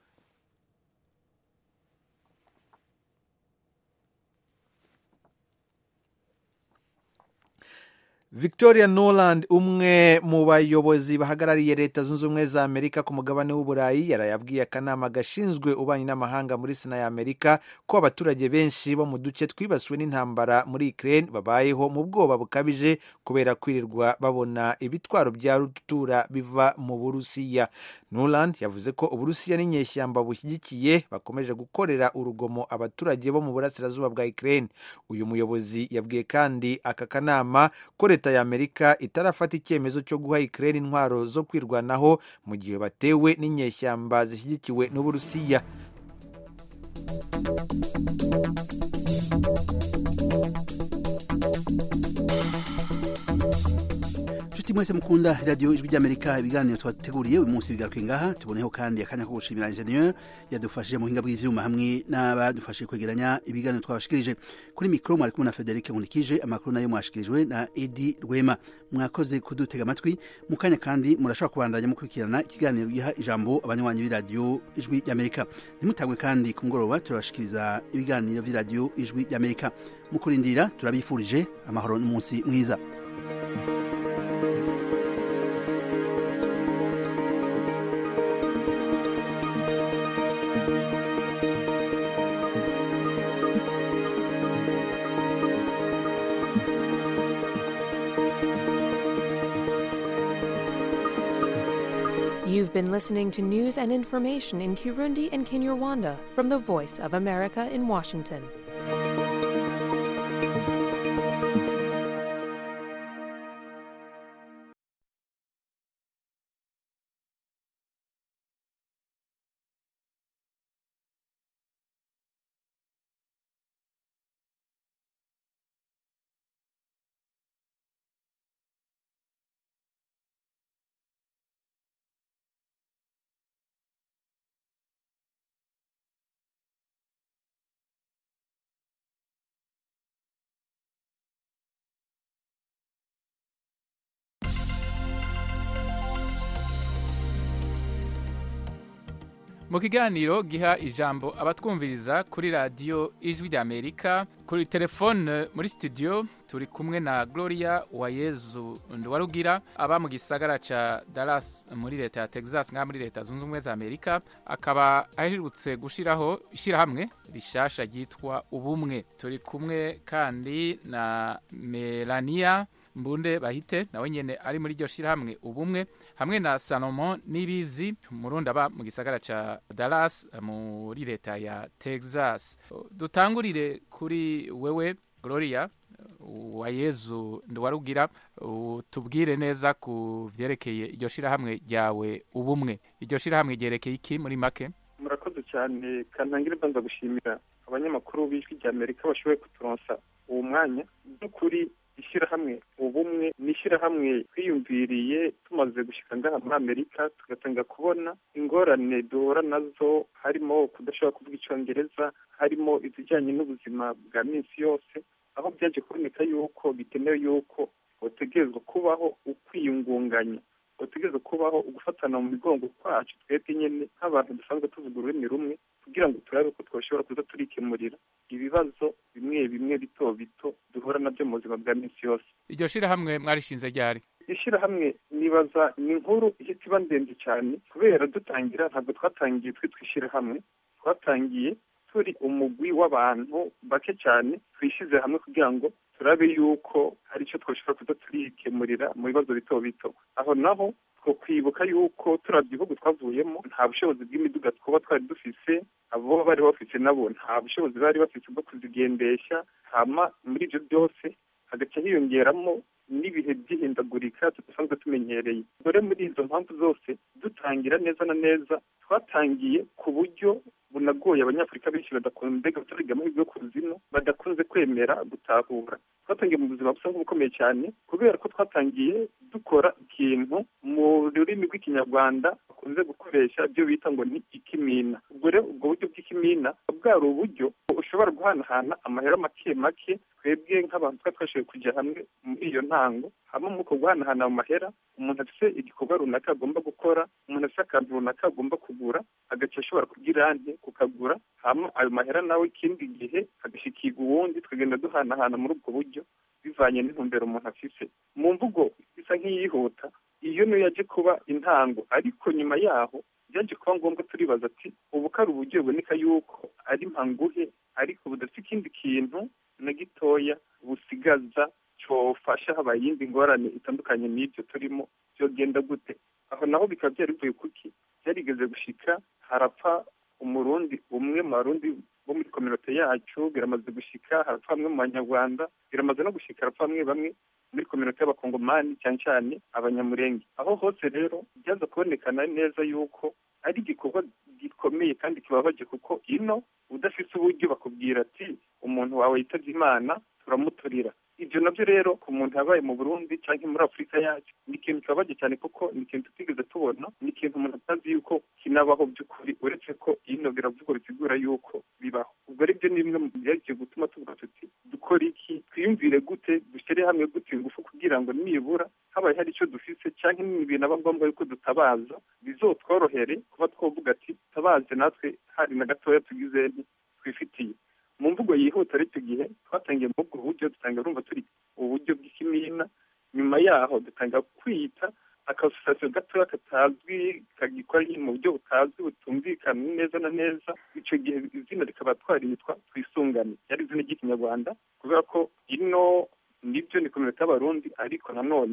Victoria Nuland, umwe mu bayobozi bahagarariye Leta Zunze Ubumwe za Amerika ku mugabane w'Uburayi, yarayabwiye akanama gashinzwe ububanyi n'amahanga muri Sena ya Amerika ko abaturage benshi bo mu duce twibasiwe n'intambara muri Ukraine babayeho mu bwoba bukabije kubera kwirirwa babona ibitwaro bya rutura biva mu Burusiya. Nuland yavuze ko Uburusiya n'inyeshyamba bushyigikiye bakomeje gukorera urugomo abaturage bo mu burasirazuba bwa Ukraine. Uyu muyobozi yabwiye kandi aka kanama ko Leta ya Amerika itarafata icyemezo cyo guha Ukraine intwaro zo kwirwanaho mu gihe batewe n'inyeshyamba zishyigikiwe n'Uburusiya. Mwese mukunda radio Ijwi ry'Amerika, ibiganiro twateguriye uyu munsi bigaruke ngaha. Tuboneho kandi akanya ko gushimira ingenieur yadufashije mu hinga bw'ivyuma hamwe n'abadufashije kwegeranya ibiganiro twabashikirije. Kuri mikro mwari kumwe na Frederic Nkulikije, amakuru nayo mwashikirijwe na Edi Rwema. Mwakoze kudutega amatwi. Mu kanya kandi murashobora kubandanya mukurikirana ikiganiro giha ijambo abanywanyi b'iradio Ijwi ry'Amerika. Nimutagwe kandi ku mugoroba turabashikiriza ibiganiro by'iradio Ijwi ry'Amerika. Mukurindira turabifurije amahoro n'umunsi mwiza. You've been listening to news and information in Kirundi and Kinyarwanda from the Voice of America in Washington. mu kiganiro giha ijambo abatwumviriza kuri radiyo ijwi ry'amerika kuri telefone muri studio turi kumwe na Gloria Uwayezu Nduwarugira aba mu gisagara ca Dallas muri leta ya Texas nka muri leta zunze ubumwe za Amerika, akaba aherutse gushiraho ishyirahamwe rishasha ryitwa Ubumwe. Turi kumwe kandi na Melania Mbunde Bahite nawe nyene ari muri iryo shirahamwe Ubumwe, hamwe na Salomon Nibizi Murundi aba mu gisagara ca Dallas muri leta ya Texas. Dutangurire kuri wewe Gloria Uwayezu Nduwarugira, tubwire neza ku vyerekeye iryo shirahamwe ryawe Ubumwe. Iryo shirahamwe ryerekeye iki muri make? Murakoze cyane, kantangira banza gushimira abanyamakuru b'ijwi ry'Amerika bashoboye kuturonsa uwo mwanya. N'ukuri ishyirahamwe Ubumwe ni ishyirahamwe twiyumviriye tumaze gushika ngaha muri Amerika, tugatanga kubona ingorane duhura nazo, harimo kudashobora kuvuga icyongereza, harimo izijyanye n'ubuzima bwa minsi yose, aho byaje kuboneka yuko bikenewe yuko utegerezwa kubaho ukwiyungunganya, utegerezwa kubaho ugufatana mu migongo kwacu twebwe nyene nk'abantu dusanzwe tuvuga ururimi rumwe, kugira ngo turabe ko twashobora kuza turikemurira ibibazo bimwe bimwe bito bito duhura nabyo mu buzima bwa minsi yose. Iryo shirahamwe mwarishinze ryari? Ishirahamwe nibaza ni inkuru ihita iba ndende cyane, kubera dutangira ntabwo twatangiye twitwa ishirahamwe, twatangiye turi umugwi w'abantu bake cyane twishize hamwe kugira ngo turabe yuko hari icyo twashobora kuza turikemurira mu bibazo bito bito. Aho naho two kwibuka yuko turavye ibihugu twavuyemo nta bushobozi bw'imiduga twaba twari dufise, abo bari bafise nabo nta bushobozi bari bafise bwo kuzigendesha. Hama muri ibyo byose hagaca hiyongeramo n'ibihe by'ihindagurika tudasanzwe tumenyereye. Dore muri izo mpamvu zose dutangira neza na neza, twatangiye ku buryo bunagoye abanyafurika benshi badakunze guturiga amahirwe yo kuzimu, badakunze kwemera gutahura. Twatangiye mu buzima busa nk'ubukomeye cyane, kubera ko twatangiye dukora ikintu mu rurimi rw'ikinyarwanda bakunze gukoresha ibyo bita ngo ni ikimina. Ubwo rero ubwo buryo bw'ikimina bwari uburyo ushobora guhanahana amahera make make, twebwe nk'abantu twashoboye kujya hamwe muri iyo ntango, hamwe mu ko guhanahana mu mahera, umuntu afite igikorwa runaka agomba gukora, umuntu afite akantu runaka agomba kugura, agaca ashobora kugira nte kukagura, hama ayo mahera nawe ikindi gihe agashikirwa uwundi, tukagenda duhanahana muri ubwo buryo bivanye n'intumbero umuntu afise. Mu mvugo isa nk'iyihuta, iyo niyo yaje kuba intango, ariko nyuma yaho byaje kuba ngombwa turibaza ati ubu kari uburyo buboneka yuko ari mpanguhe, ariko budafite ikindi kintu na gitoya busigaza cyofasha habaye iyindi ngorane itandukanye n'ibyo turimo, byogenda gute? Aho naho bikaba byari bivuye kuki byarigeze gushika harapfa umurundi umwe mu barundi bo muri kominote yacu, biramaze gushika harapfa bamwe mu banyarwanda, biramaze no gushika harapfa bamwe muri kominote y'abakongomani cyane cyane abanyamurenge. Aho hose rero byaza kubonekana neza yuko ari igikorwa gikomeye kandi kibabaje, kuko ino udafite uburyo bakubwira ati umuntu wawe yitavye Imana turamuturira. Ibyo nabyo rero ku muntu yabaye mu Burundi cyangwa muri Afurika yacu ni ikintu kibabaje cyane, kuko ni ikintu tutigeze tubona, ni ikintu umuntu atazi yuko kinabaho by'ukuri, uretse ko ino biravugwa bisigura yuko bibaho. Ubwo rero ibyo ni bimwe mu byagiye gutuma tuvuga tuti dukora iki, twiyumvire gute, dushyire hamwe gute ingufu kugira ngo nibura habaye hari icyo dufise cyangwa n'ibintu aba ngombwa yuko dutabaza, bizotworohere kuba twavuga ati tabaze natwe hari na gatoya tugize twifitiye. Mu mvugo yihuta ariko gihe twatangiye mu bwo buryo dutanga urumva turi uburyo bw'ikimina, nyuma yaho dutanga kwita akasosiyasiyo gatoya katazwi kagikora mu buryo butazwi butumvikana neza na neza. Icyo gihe izina rikaba twaritwa Twisungane, yari izina ry'ikinyarwanda, kubera ko ino nibyo ni kominote y'abarundi, ariko nanone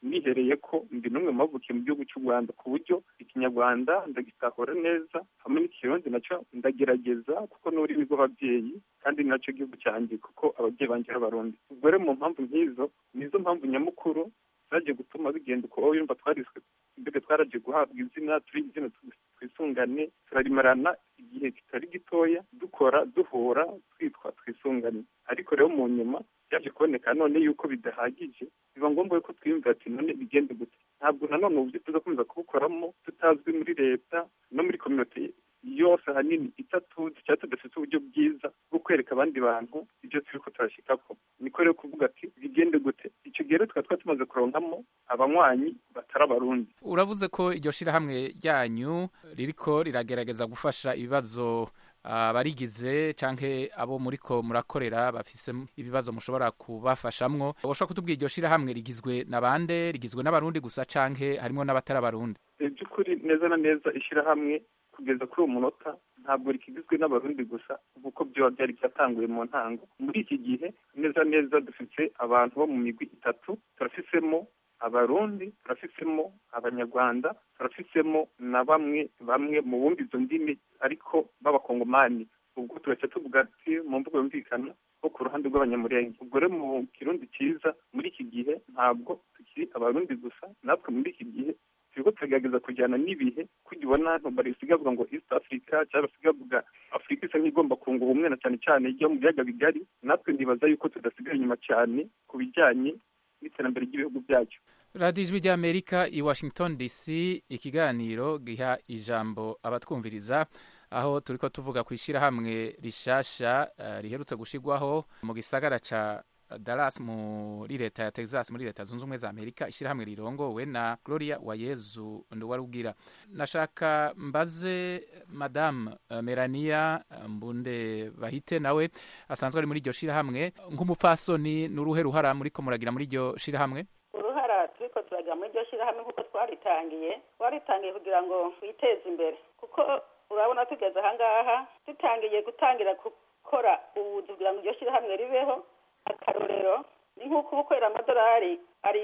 nihereye ko ndi n'umwe mu bavukiye mu gihugu cy'u Rwanda ku buryo ikinyarwanda ndagitahura neza hamwe n'ikirundi nacyo ndagerageza kuko n'ururimi rw'ababyeyi kandi nacyo gihugu cyanjye kuko ababyeyi banjye b'abarundi. ubwo rero mu mpamvu nk'izo nizo mpamvu nyamukuru zaje gutuma bigenda uko wowe yumva twariswe mbega twaraje guhabwa izina turi izina twisungane turarimarana igihe kitari gitoya dukora duhura twitwa twisungane. ariko rero mu nyuma byaje kuboneka none yuko bidahagije biba ngombwa yuko twiyumvira ati none bigende gute. ntabwo nanone uburyo tuzakomeza kubukoramo tutazwi muri leta no muri kominote yose ahanini itatuzi cyangwa tudafite uburyo bwiza bwo kwereka abandi bantu ibyo turiko turashikako. niko rero kuvuga ati bigende gute. icyo gihe rero tukaba tumaze kuronkamo abanywanyi batari abarundi. uravuze ko iryo shirahamwe ryanyu ririko riragerageza gufasha ibibazo abarigize canke abo muriko murakorera bafise ibibazo mushobora kubafashamwo. ushobora kutubwira iryo shirahamwe rigizwe na bande? rigizwe n'abarundi gusa canke harimo n'abatari abarundi? by'ukuri neza na neza ishirahamwe kugeza kuri uwo munota ntabwo rikigizwe n'abarundi gusa kuko byo byari byatanguye mu ntango. muri iki gihe neza neza dufite abantu bo mu migwi itatu. turafisemo abarundi, turafisemo abanyarwanda, turafisemo na bamwe mu bumva izo ndimi ariko b'abakongomani. ubwo turaca tuvuga ati mu mvugo yumvikana ko ku ruhande rw'abanyamurenge. ubwo rero mu kirundi cyiza muri iki gihe ntabwo tukiri abarundi gusa, natwe muri iki gihe turiko tugerageza kujyana n'ibihe kugira ubona barisiga bavuga ngo East Africa cyangwa basiga bavuga Afrika isa nk'igomba kunga ubumwe na cyane cyane ijya mu biyaga bigari. natwe ndibaza yuko tudasigaye inyuma cyane ku bijyanye n'iterambere ry'ibihugu byacu. radiyo ijwi ry'amerika i Washington DC, ikiganiro giha ijambo abatwumviriza, aho turiko tuvuga ku ishyirahamwe rishasha riherutse gushigwaho mu gisagara ca Dallas muri leta ya Texas muri leta zunze ubumwe za Amerika, ishyirahamwe rirongowe na Gloria Wayezu Nduwarugira. nashaka mbaze Madame Melania Mbunde Bahite, nawe asanzwe ari muri iryo shyirahamwe nk'umupfasoni, n'uruhe ruhara muriko muragira muri iryo shyirahamwe? uruhara turiko turagira muri iryo shyirahamwe nk'uko twaritangiye kugira ngo twiteze imbere, kuko urabona tugeze ahangaha dutangiye gutangira gukora ubuzi kugira ngo iryo shyirahamwe ribeho. akarorero ni nk'uko uba ukorera amadolari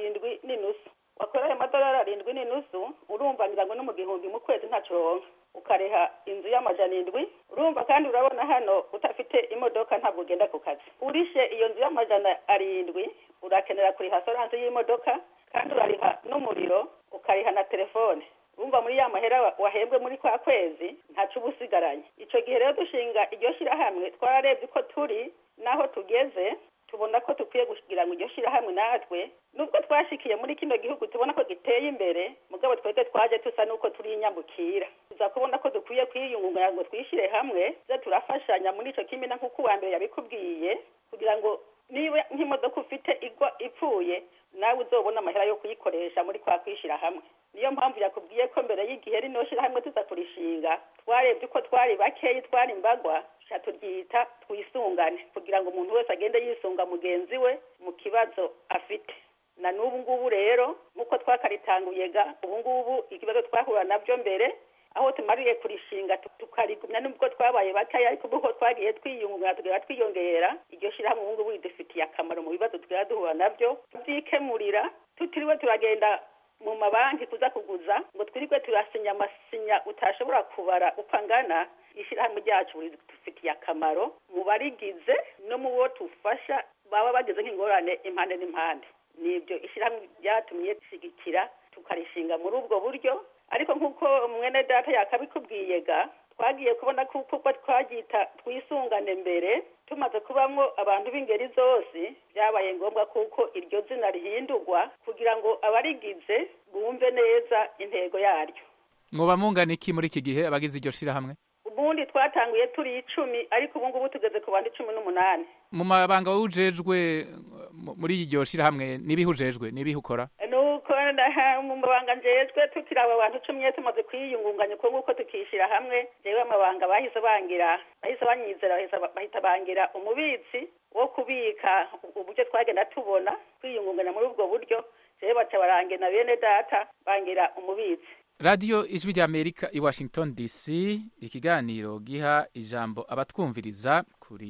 7.5, wakorera ayo madolari 7.5 urumva ngira ngo no mu gihumbi mu kwezi ntaco uronka, ukareha inzu y'amajana 7. urumva kandi urabona hano utafite imodoka ntabwo ugenda ku kazi. urishe iyo nzu y'amajana 7 urakenera kuriha assurance y'imodoka, kandi urariha n'umuriro, ukariha na telefone. urumva muri ya mahera wahembwe muri kwa kwezi ntaco uba usigaranye. ico gihe rero dushinga iryo shyirahamwe twararebye ko turi naho tugeze, tubona ko dukwiye kugira ngo iryo shyirahamwe natwe nubwo twashikiye muri kino gihugu tubona ko giteye imbere, mugabo twebwe twaje tusa nuko turi inyambukira. tuza kubona ko dukwiye kwiyungunganya ngo twishyire hamwe, ze turafashanya muri ico kimina nk'uko uwa mbere yabikubwiye, kugira ngo niba nk'imodoka ufite igwa ipfuye nawe uzobona amahera yo kuyikoresha muri kwa kwishyira hamwe. niyo mpamvu yakubwiye ko mbere y'igihe rino shyirahamwe tuza kurishinga twarebye ko twari bakeyi, twari imbagwa, turyita twisungane, kugira ngo umuntu wese agende yisunga mugenzi we mu kibazo afite. na n'ubu ngubu rero nk'uko twakaritanguyega, ubu ngubu ikibazo twahura nabyo mbere aho tumariye kurishinga tukarigumya, nubwo twabaye bakeya ariko ubu twagiye twiyungunganya tugera twiyongera. iryo shyirahamwe ubu ngubu ridufitiye akamaro mu bibazo twari duhura nabyo, tubyikemurira tutiriwe turagenda mu mabanki kuza kuguza ngo twirirwe turasinya amasinya utashobora kubara uko angana. ishyirahamwe ryacu ridufitiye akamaro mu barigize no mu bo tufasha baba bageze nk'ingorane impande n'impande. nibyo ishyirahamwe ryatumye dushigikira tukarishinga muri ubwo buryo. ariko nk'uko mwene data yakabikubwiyega, twagiye kubona kuko twagita twisungane mbere, tumaze kubamwo abantu b'ingeri zose, byabaye ngombwa kuko iryo zina rihindurwa kugira ngo abarigize bumve neza intego yaryo. mwoba mungana iki muri iki gihe abagize iryo shyirahamwe? ubundi twatanguye turi 10 ariko ubu ngubu tugeze ku bandi 18. mu mabanga wujejwe muri iryo shyirahamwe n'ibihujejwe n'ibihukora? nuko mu mabanga njejwe tukiri aba bantu 10 tumaze kwiyungunganya uko nguko tukishyira hamwe. jewe amabanga bahise banyizera bahita bangira umubitsi wo kubika uburyo twagenda tubona kwiyungunganya muri ubwo buryo. jewe baca barange na bene data bangira umubitsi. radiyo ijwi ry'amerika i Washington DC, ikiganiro giha ijambo abatwumviriza kuri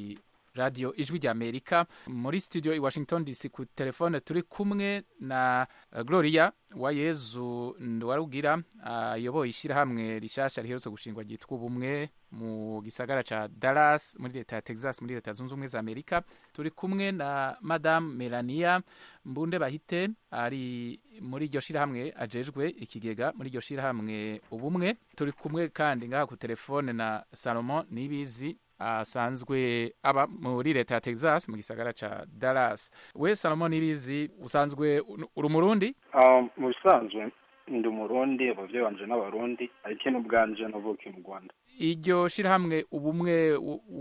radio ijwi rya Amerika muri studio i Washington DC. Ku telefone turi kumwe na Gloria Uwayezu Nduwarugira ayoboye ishyirahamwe rishasha riherutse gushingwa ryitwa Ubumwe mu gisagara ca Dallas muri leta ya Texas muri leta zunze ubumwe za Amerika. Turi kumwe na Madame Melania Mbunde Bahite ari muri iryo shirahamwe ajejwe ikigega muri iryo shirahamwe Ubumwe. Turi kumwe kandi ngaha ku telefone na Salomon Nibizi asanzwe aba muri leta ya Texas mu gisagara ca Dallas. We Salomon Nibizi usanzwe uri Umurundi? Mu bisanzwe ndi Umurundi, abavyeyi banje n'Abarundi, ariko n'ubwanje navuka mu Rwanda. Iryo shirahamwe Ubumwe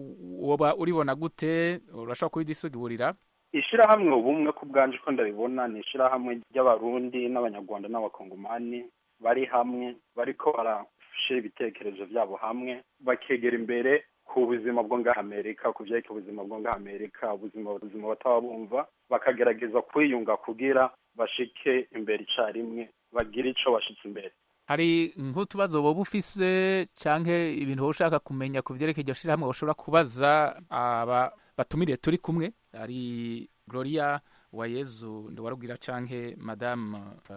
woba uribona gute? Urashobora kubidisugiburira? Ishirahamwe Ubumwe ku bwanje ko ndabibona ni ishirahamwe ry'Abarundi n'Abanyarwanda n'Abakongomani bari hamwe, bariko barashira ibitekerezo vyabo hamwe, bakegera imbere ku buzima bwo ngaha Amerika, ku vyeke ubuzima bwo ngaha Amerika, ubuzima bataba bumva, bakagerageza kwiyunga kugira bashike imbere icarimwe, bagira ico bashitse imbere. Hari nk'utubazo boba ufise canke ibintu ushaka kumenya ku vyerekeye iryo shirahamwe ushobora kubaza aba batumiriye turi kumwe, ari Gloria Uwayezu Nduwarugira canke Madame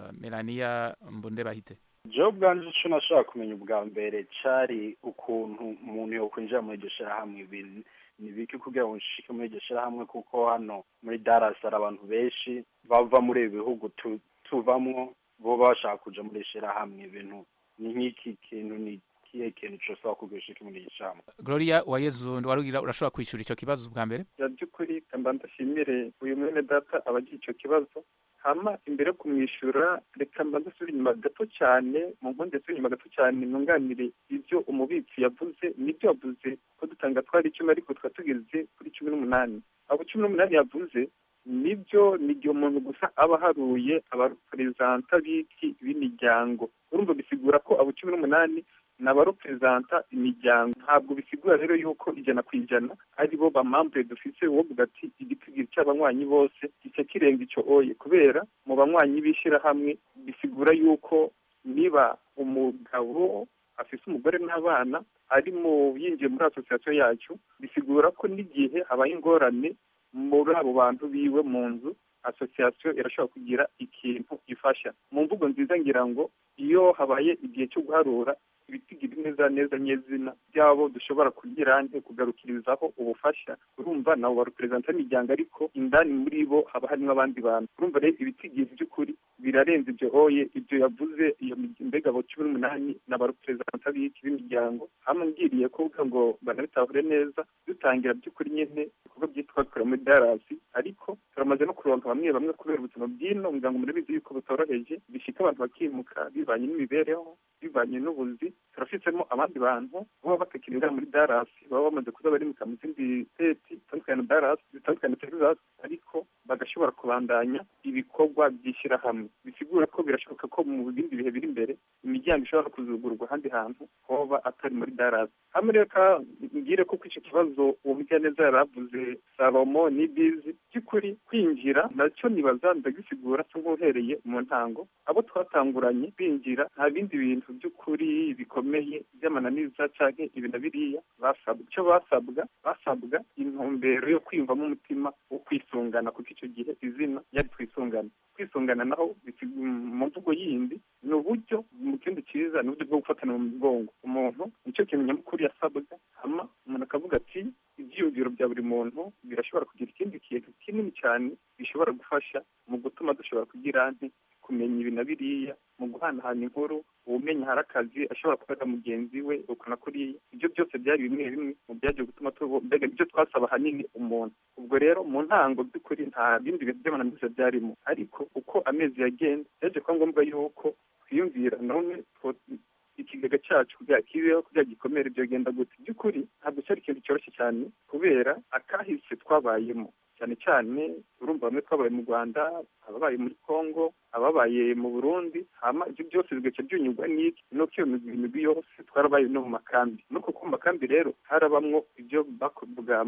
Melania Mbunde Bahite? Jewe ubwanje ico nashaka kumenya ubwa mbere cari ukuntu umuntu yokwinjira muri iryo shirahamwe, ibintu ni biki kugira ngo nshike muri iryo shirahamwe, kuko hano muri Dallas hari abantu benshi bava muri ibi bihugu tuvamwo bo bashaka kuja muri shirahamwe. Ibintu ni nk'iki kintu ni kihe kintu cosaba kugira ushike muri iryo shirahamwe? Gloria Uwayezu Nduwarugira urashobora kwishura ico kibazo bwa mbere? By'ukuri kamba ndashimire uyu mwene data abagira ico kibazo. Hama imbere yo kumwishyura reka mbanza asubire inyuma gato cyane, mu nkundi asubire inyuma gato cyane nunganire ibyo umubitsi yavuze. Nibyo yavuze ko dutanga twari 10 ariko twatugeze kuri 18. Abo 18 yavuze nibyo, ni igihe umuntu gusa aba haruye abarepresenta b'iki b'imiryango. Urumva bisigura ko abo 18 n'abarepresenta imiryango. Ntabwo bisigura rero yuko 100% ari bo bamambre dufise wo bugati igipigiri cy'abanywanyi bose gice kirenga ico oye, kubera mu banywanyi bishira hamwe bisigura yuko niba umugabo afise umugore n'abana ari mu yinjiye muri association yacu, bisigura ko n'igihe habaye ingorane muri abo bantu biwe mu nzu, association irashobora kugira ikintu ifasha. Mu mvugo nziza ngira ngo iyo habaye igihe cyo guharura ibitigiri neza nyezina byabo dushobora kugira nte kugarukirizaho ubufasha, urumva nabo barepresenta imiryango, ariko indani muri bo haba harimo abandi bantu. Urumva rero ibitigiri by'ukuri birarenze ibyo oye, ibyo yavuze iyo mbega abo 18 n'abarepresenta b'imiryango. Hamwe ngiriye kuvuga ngo banabitahure neza, dutangira by'ukuri nyene kuko byitwa kora muri Dallas, ariko turamaze no kuronka bamwe kubera ubuzima bw'ino muryango muri bizi yuko butoroheje, bishika abantu bakimuka bivanye n'imibereho, bivanye n'ubuzi. Turafisemo abandi bantu baba batakirira muri Dallas, baba bamaze kuza bari mu zindi state zitandukanye na Dallas, zitandukanye na Texas, ariko bagashobora kubandanya ibikorwa byishyira hamwe. Bisigura ko birashoboka ko mu bindi bihe biri imbere imiryango ishobora kuzugurwa ahandi hantu hoba atari muri Dallas. Hamwe reka ngire ko kw'icyo kibazo uwo mujyaneza yaravuze Salomon Nibizi, by'ukuri kwinjira nacyo nibaza ndagisigura cyo uhereye mu ntango. Abo twatanguranye binjira nta bindi bintu by'ukuri bikomeye by'amananiza canke ibintu biriya basabwa. Icyo basabwa intumbero yo kwiyumvamo umutima wo kwisungana, kuko icyo gihe izina yari kwisungana naho mu mvugo yindi ni uburyo mu kindi cyiza, ni uburyo bwo gufatana mu mugongo umuntu. Nicyo kintu nyamukuru yasabwa. Hama umuntu akavuga ati ibyiyumviro bya buri muntu birashobora kugira ikindi kintu kinini cyane bishobora gufasha mu gutuma dushobora kugira nti kumenya ibi na biriya, mu guhanahana inkuru, ubumenyi hari akazi ashobora kubaza mugenzi we ukona kuriya. Ibyo byose byari bimwe mu byagiye gutuma mbega ibyo twasaba hanini umuntu. Ubwo rero mu ntango by'ukuri nta bindi bintu by'amananiza byarimo, ariko uko amezi yagenda yaje kuba ngombwa yuko twiyumvira none ikigega cyacu kugira kibeho, kugira gikomere byogenda gute. By'ukuri ntabwo cyari ikintu cyoroshye cyane, kubera akahise twabayemo cyane cyane. Urumva bamwe twabaye mu Rwanda, ababaye muri Congo, ababaye mu Burundi, hama ibyo byose bigaca byunyurwa n'iki nuko iyo migwi yose twarabaye no mu makambi. Nuko ku makambi rero harabamwo ibyo bakuvuga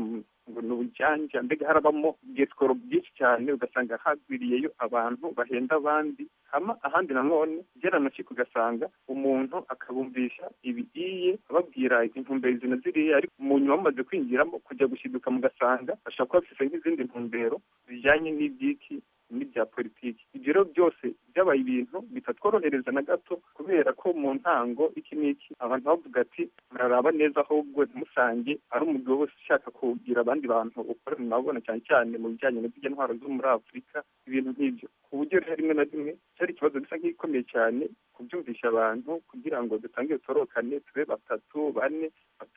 ngo ni ubujyanja mbega harabamo bwetworo byinshi cyane ugasanga hagwiriyeyo abantu bahenda abandi hama ahandi nanone ugera mu kigo ugasanga umuntu akabumvisha ibigiye ababwira intumbero izi na ziriya ariko mu nyuma bamaze kwinjiramo kujya gushiduka mugasanga ashobora kuba afite nk'izindi ntumbero zijyanye n'ibyiki n'ibya politiki. Ibyo rero byose byabaye ibintu bitatworohereza na gato kubera ko mu ntango iki n'iki abantu bavuga ati muraraba neza ahubwo ntimusange ari umugwi wose ushaka kugira abandi bantu ukorera nabona cyane cyane mu bijyanye n'izijya ntwaro zo muri Afurika ibintu nk'ibyo ku buryo rero rimwe na rimwe cyari ikibazo gisa nk'igikomeye cyane kubyumvisha abantu kugira ngo dutange utorokane tube 3, 4,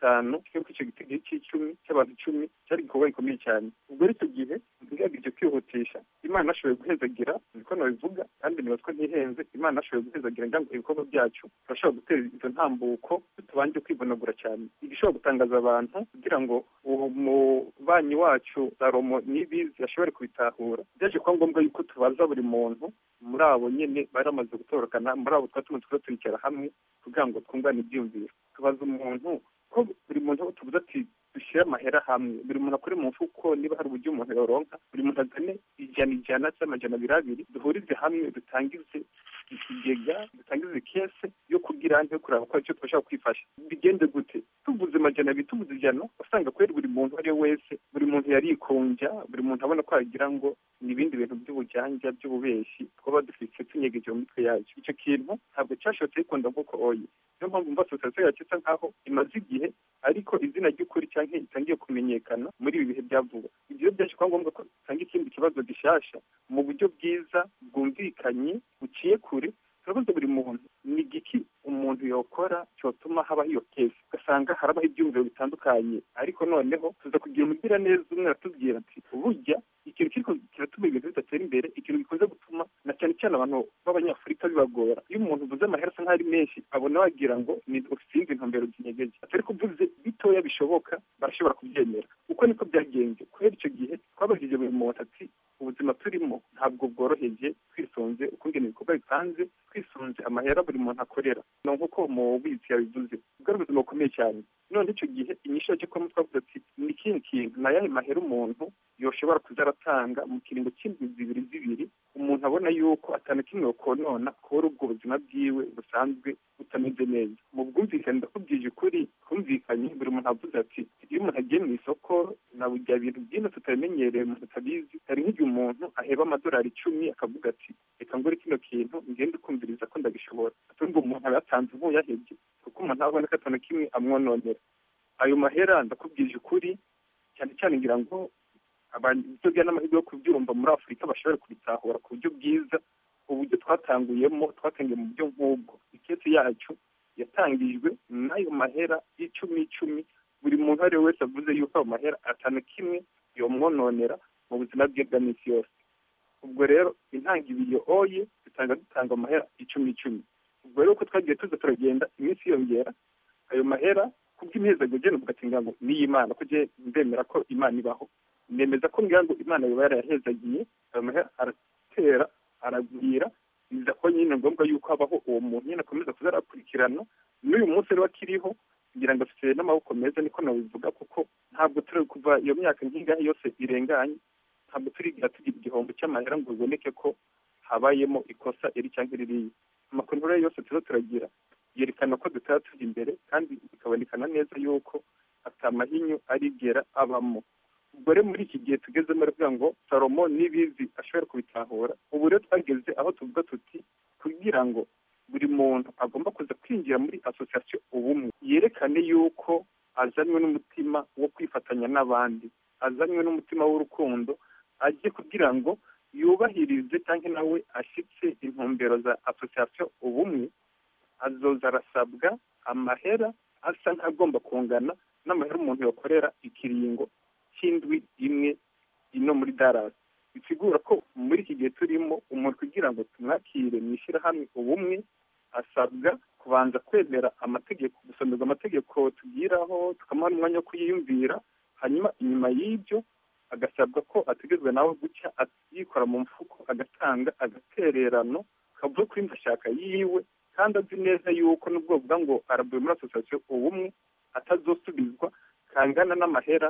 5 kuko icyo gitego cy'icumi cy'abantu 10 cyari igikorwa gikomeye cyane. Ubwo rero icyo gihe ngabije kwihutisha Imana ashoboye guhezagira niko nabivuga kandi nibatwa ntihenze Imana ashoboye guhezagira ngo ibikorwa byacu turashobora gutera izo ntambuko tubanje kwibonagura cyane igishobora gutangaza abantu kugira ngo uwo mubanyi wacu Salomo nibizi ashobore kubitahura byaje kwa ngombwa yuko tubaza buri muntu muri abo nyene baramaze gutorokana muri abo twatuma twicara hamwe kugira ngo twungane ibyumviro tubaza umuntu ko buri muntu tuvuze ati dushyira amahera hamwe buri muntu akore mu mfuko niba hari uburyo umuntu yoronka buri muntu azane ijana cy'amajana 200 duhurize hamwe dutangize ikigega dutangize kese yo kugira nte kuraba ko icyo twashaka kwifasha bigende gute tuvuze amajana 200 tuvuze ijana usanga kweri buri muntu ari wese buri muntu yarikonja buri muntu abona ko agira ngo n'ibindi bintu by'ubujyanja by'ububeshi twaba dufite tunyegeje mu mitwe yacu icyo kintu ntabwo cyashotse ikunda nk'uko oye niyo mpamvu mva sosiyete yacu isa nkaho imaze igihe ariko izina ry'ukuri cyangwa itangiye kumenyekana muri ibi bihe bya vuba ibyo byaje kwa ngombwa ko tanga ikindi kibazo gishasha mu buryo bwiza bwumvikanye buciye kure turabaza buri muntu ni igiki umuntu yokora cyotuma habaho iyo kesi ugasanga harabaho ibyumviro bitandukanye ariko noneho tuza kugira umugira neza umwe atubwira ati burya ikintu kiriko kiratuma ibintu bidatera imbere ikintu gikunze gutuma na cyane cyane abantu b'abanyafurika bibagora iyo umuntu uvuze amahera asa nk'ari menshi abona wagira ngo ni ufite intumbero zinyegeje atari kuvuze bitoya bishoboka barashobora kubyemera uko niko byagenze kubera icyo gihe twabajije buri muntu ati ubuzima turimo ntabwo bworoheje twisunze ukungene ibikorwa bipanze twisunze amahera buri muntu akorera no nk'uko mu bizi yabivuze ubwo ari ubuzima bukomeye cyane none icyo gihe inyishu yaje kuba twavuze ati ni ikindi kintu nayahe mahera umuntu yoshobora kuzaratanga mu kiringo cy'indwi 2 umuntu abona yuko atana kimwe konona kubera ubwo buzima bwiwe busanzwe butameze neza mu bwumvikane ndakubwije ukuri twumvikanye buri muntu avuze ati iyo umuntu agiye mu isoko nabujya ibintu byinshi tutabimenyereye umuntu atabizi hari nk'igihe umuntu aheba amadolari 10 akavuga ati reka ngore kino kintu ngende ukumviriza ko ndabishobora atumva umuntu abatanze ubu yahebye kuko umuntu abona ko atana kimwe amwononera ayo mahera ndakubwije ukuri cyane cyane ngira ngo abantu bitogira n'amahirwe yo kubyumva muri Afurika bashobora kubitahura ku buryo bwiza uburyo twatangiye mu buryo nk'ubwo ikesi yacu yatangijwe n'ayo mahera y'icumi buri muntu ari wese avuze yuko ayo mahera atana kimwe yomwononera mu buzima bwe bwa minsi yose ubwo rero intangiriro oye dutanga amahera icumi ubwo rero uko twagiye tuza turagenda iminsi yongera ayo mahera kubw'imihezagiro ugenda ugatinga ngo ni Imana ko je ndemera ko Imana ibaho nemeza ko ngira ngo Imana yoba yarahezagiye ayo mahera aratera aragwira biza ko nyine ngombwa yuko habaho uwo muntu nyine akomeza kuzarakurikirana n'uyu munsi rero akiriho kugira ngo afite n'amaboko meza niko nabivuga kuko ntabwo turi kuva iyo myaka nk'ingahe yose irenganye ntabwo turigira tugira igihombo cy'amahera ngo biboneke ko habayemo ikosa iri cyangwa ririya amakuru yose turagira yerekana ko dutara tujya imbere kandi bikabonekana neza yuko atamahinyu arigera abamo ubwo rero muri iki gihe tugezemo aravuga ngo Salomo nibizi ashobora kubitahura ubu rero twageze aho tuvuga tuti kugira ngo buri muntu agomba kuza kwinjira muri association ubumwe yerekane yuko azanywe n'umutima wo kwifatanya n'abandi azanywe n'umutima w'urukundo ajye kugira ngo yubahirize cyangwa nawe ashyitse intumbero za association ubumwe azoza arasabwa amahera asa nk'agomba kungana n'amahera umuntu yakorera ikiringo cy'indwi imwe ino muri Dallas bisigura ko muri iki gihe turimo umuntu kugira ngo tumwakire mu ishyirahamwe ubumwe asabwa kubanza kwemera amategeko gusomerwa amategeko tugiraho tukamuha umwanya wo kuyiyumvira hanyuma inyuma y'ibyo agasabwa ko ategezwe nawe gucya yikora mu mfuko agatanga agatererano kavuye kuri mbashaka yiwe kandi azi neza yuko n'ubwo buvuga ngo arabuye muri association ubumwe atazosubizwa kangana n'amahera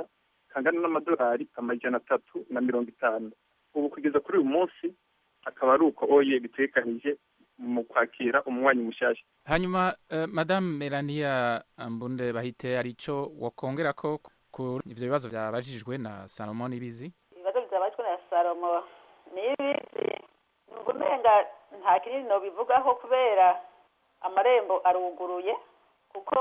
kangana n'amadolari 350. ubu kugeza kuri uyu munsi akaba ari uko oye bitekanije mu kwakira umunywanyi mushasha. Hanyuma Madame Melania Mbunde Bahite arico wakongera ko ku ivyo bibazo byabajijwe na Salomon Nibizi? Ibibazo byabajijwe na Salomon Nibizi ngumenga nta kinini no bivugaho kubera amarembo aruguruye, kuko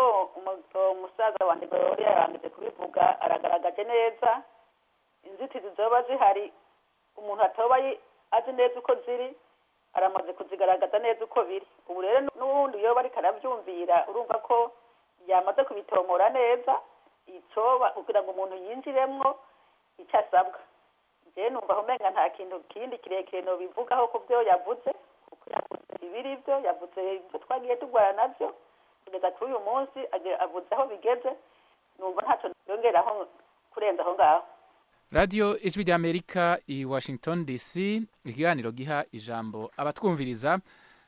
umusaza wa Gloria yarangije kubivuga, aragaragaje neza inzitizi zoba zihari, umuntu atoba azi neza uko ziri aramaze kuzigaragaza neza uko biri. Ubu rero n'ubundi iyo bari karabyumvira urumva ko yamaze kubitomora neza icoba kugira ngo umuntu yinjiremwo icyo asabwa. Je numva umenga nta kintu kindi kirekire no bivugaho ku byo yavuze, kuko yavuze ibiri byo, yavuze ibyo twagiye tugwara navyo kugeza kuri uyu munsi, avuze aho bigeze. Numva ntacyo yongeraho kurenza aho ngaho. Radio Ijwi ry'Amerika i Washington DC, ikiganiro giha ijambo abatwumviriza,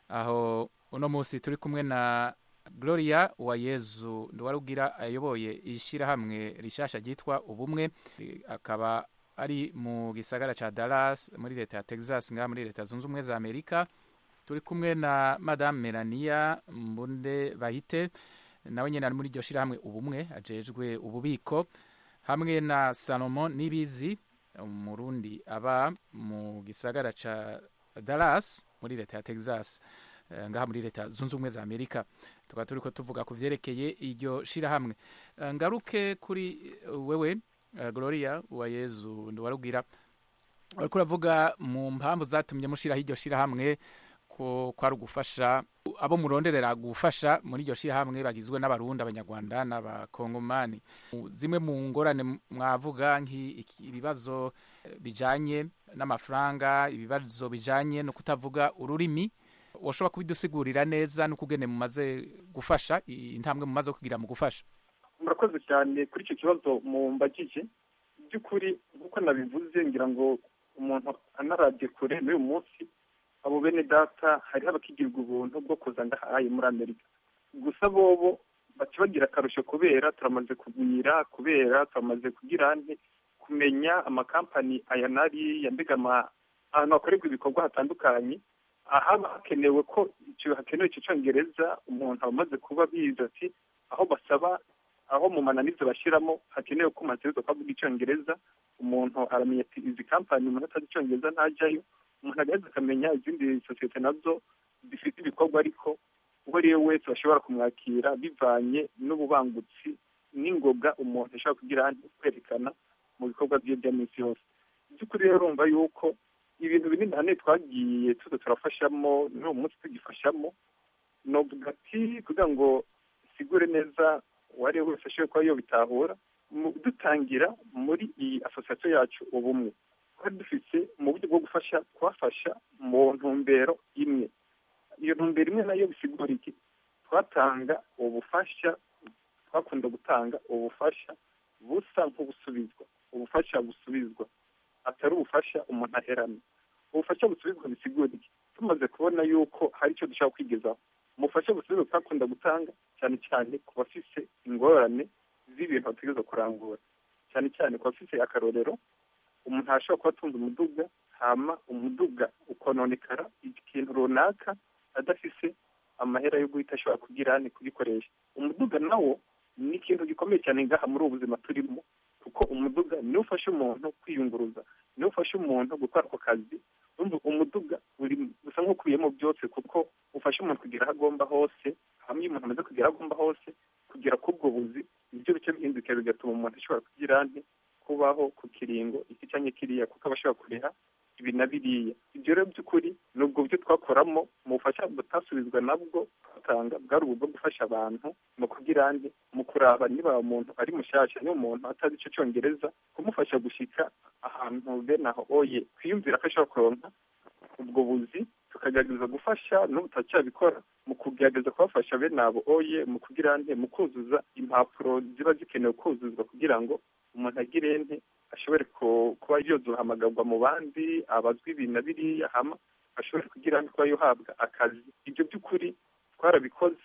aho uno munsi turi kumwe na Gloria Uwayezu Nduwarugira ayoboye ishirahamwe rishasha ryitwa Ubumwe, akaba ari mu gisagara ca Dallas muri leta ya Texas nga muri leta zunze ubumwe za Amerika. Turi kumwe na Madame Melania Mbunde Bahite, nawe nyene ari muri iryo shirahamwe Ubumwe ajejwe ububiko, hamwe na Salomon Nibizi umurundi aba mu gisagara ca Dallas muri leta ya Texas ngaha muri leta zunze ubumwe za Amerika. Tukaba turiko tuvuga ku vyerekeye iryo shirahamwe. Ngaruke kuri wewe Gloria Uwayezu Nduwarugira, ariko uravuga mu mpamvu zatumye mushiraho iryo shirahamwe ko kwari ugufasha abo muronderera gufasha muri iryo shirahamwe bagizwe n'abarundi, abanyarwanda n'abakongomani. Zimwe mu ngorane mwavuga nk'ibibazo bijanye n'amafaranga, ibibazo bijanye no kutavuga ururimi, woshobora kubidusigurira neza n'ukugene mumaze gufasha, intambwe mumaze kugira mu gufasha? Murakoze cyane kuri icyo kibazo mumbagije. By'ukuri nk'uko nabivuze, ngira ngo umuntu anaravye kure n'uyu munsi abo bene data hariho abakigirwa ubuntu bwo kuza ngahaye muri Amerika. Gusa bobo bakibagira akarusho kubera turamaze kugwira, kubera turamaze kugira kumenya amakampani aya nari yambegama ahantu hakorerwa ibikorwa hatandukanye, ahaba hakenewe ko hakenewe icyo cyongereza. Umuntu amaze kuba biza ati aho basaba, aho mu mananizo bashiramo hakenewe ko umaze kuvuga icyongereza, umuntu aramenya ati izi kampani umuntu atazi icyongereza ntajyayo. Umuntu agaheza akamenya izindi sosiyete nazo zifite ibikorwa, ariko uwo ari we wese bashobora kumwakira bivanye n'ububangutsi n'ingoga umuntu ashobora kugira kwerekana mu bikorwa bye bya minsi yose. By'ukuri rero urumva yuko ibintu binini hane twagiye turafashamo n'uwo munsi tugifashamo, novuga ati kugira ngo sigure neza uwari wese ashobora kuba yobitahura. Dutangira muri iyi asosiyasiyo yacu Ubumwe, twari dufite mu buryo bwo gufasha kubafasha mu ntumbero imwe. Iyo ntumbero imwe nayo bisigura iki? Twatanga ubufasha, twakunda gutanga ubufasha busa nk'ubusubizwa, ubufasha busubizwa, atari ubufasha umuntu aherana. Ubufasha busubizwa bisigura iki? Tumaze kubona yuko hari icyo dushaka kwigezaho, umufasha busubizwa twakunda gutanga cyane cyane ku bafise ingorane z'ibintu bategereza kurangura, cyane cyane ku bafise akarorero. Umuntu ashobora kuba atunze umuduga, hama umuduga ukononekara ikintu runaka adafise amahera yo guhita ashobora kugira kugikoresha. Umuduga nawo ni ikintu gikomeye cyane ngaha muri ubu buzima turimo, kuko umuduga niwo ufasha umuntu kwiyunguruza, niwo ufasha umuntu gukora ako kazi. Umuduga gusa nk'ukubiyemo byose, kuko ufasha umuntu kugera aho agomba hose. Hamwe umuntu amaze kugera aho agomba hose, kugera k'ubwo buzi, ibyo bice bihinduka bigatuma umuntu ashobora kugira kubaho ku kiringo iki cyanye kiriya, kuko abashobora kuriha ibi na biriya. Ibyo rero by'ukuri nubwo byo twakoramo mu bufasha butasubizwa nabwo twatanga, bwari ubwo gufasha abantu mu kugira mu kuraba niba umuntu ari mushasha, niba umuntu atazi icyo cyongereza, kumufasha gushika ahantu bene aho oye kwiyumvira ko ashobora kuronka ubwo buzi. Tukagerageza gufasha n'ubutacyabikora mu kugerageza kubafasha bene abo oye mu kugira mu kuzuza impapuro ziba zikenewe kuzuzwa, kugira ngo umuntu agire ashobore kuba yozohamagarwa mu bandi, abazwi ibi na biriya, hama ashobore kugira kuba yohabwa akazi. Ibyo by'ukuri twarabikoze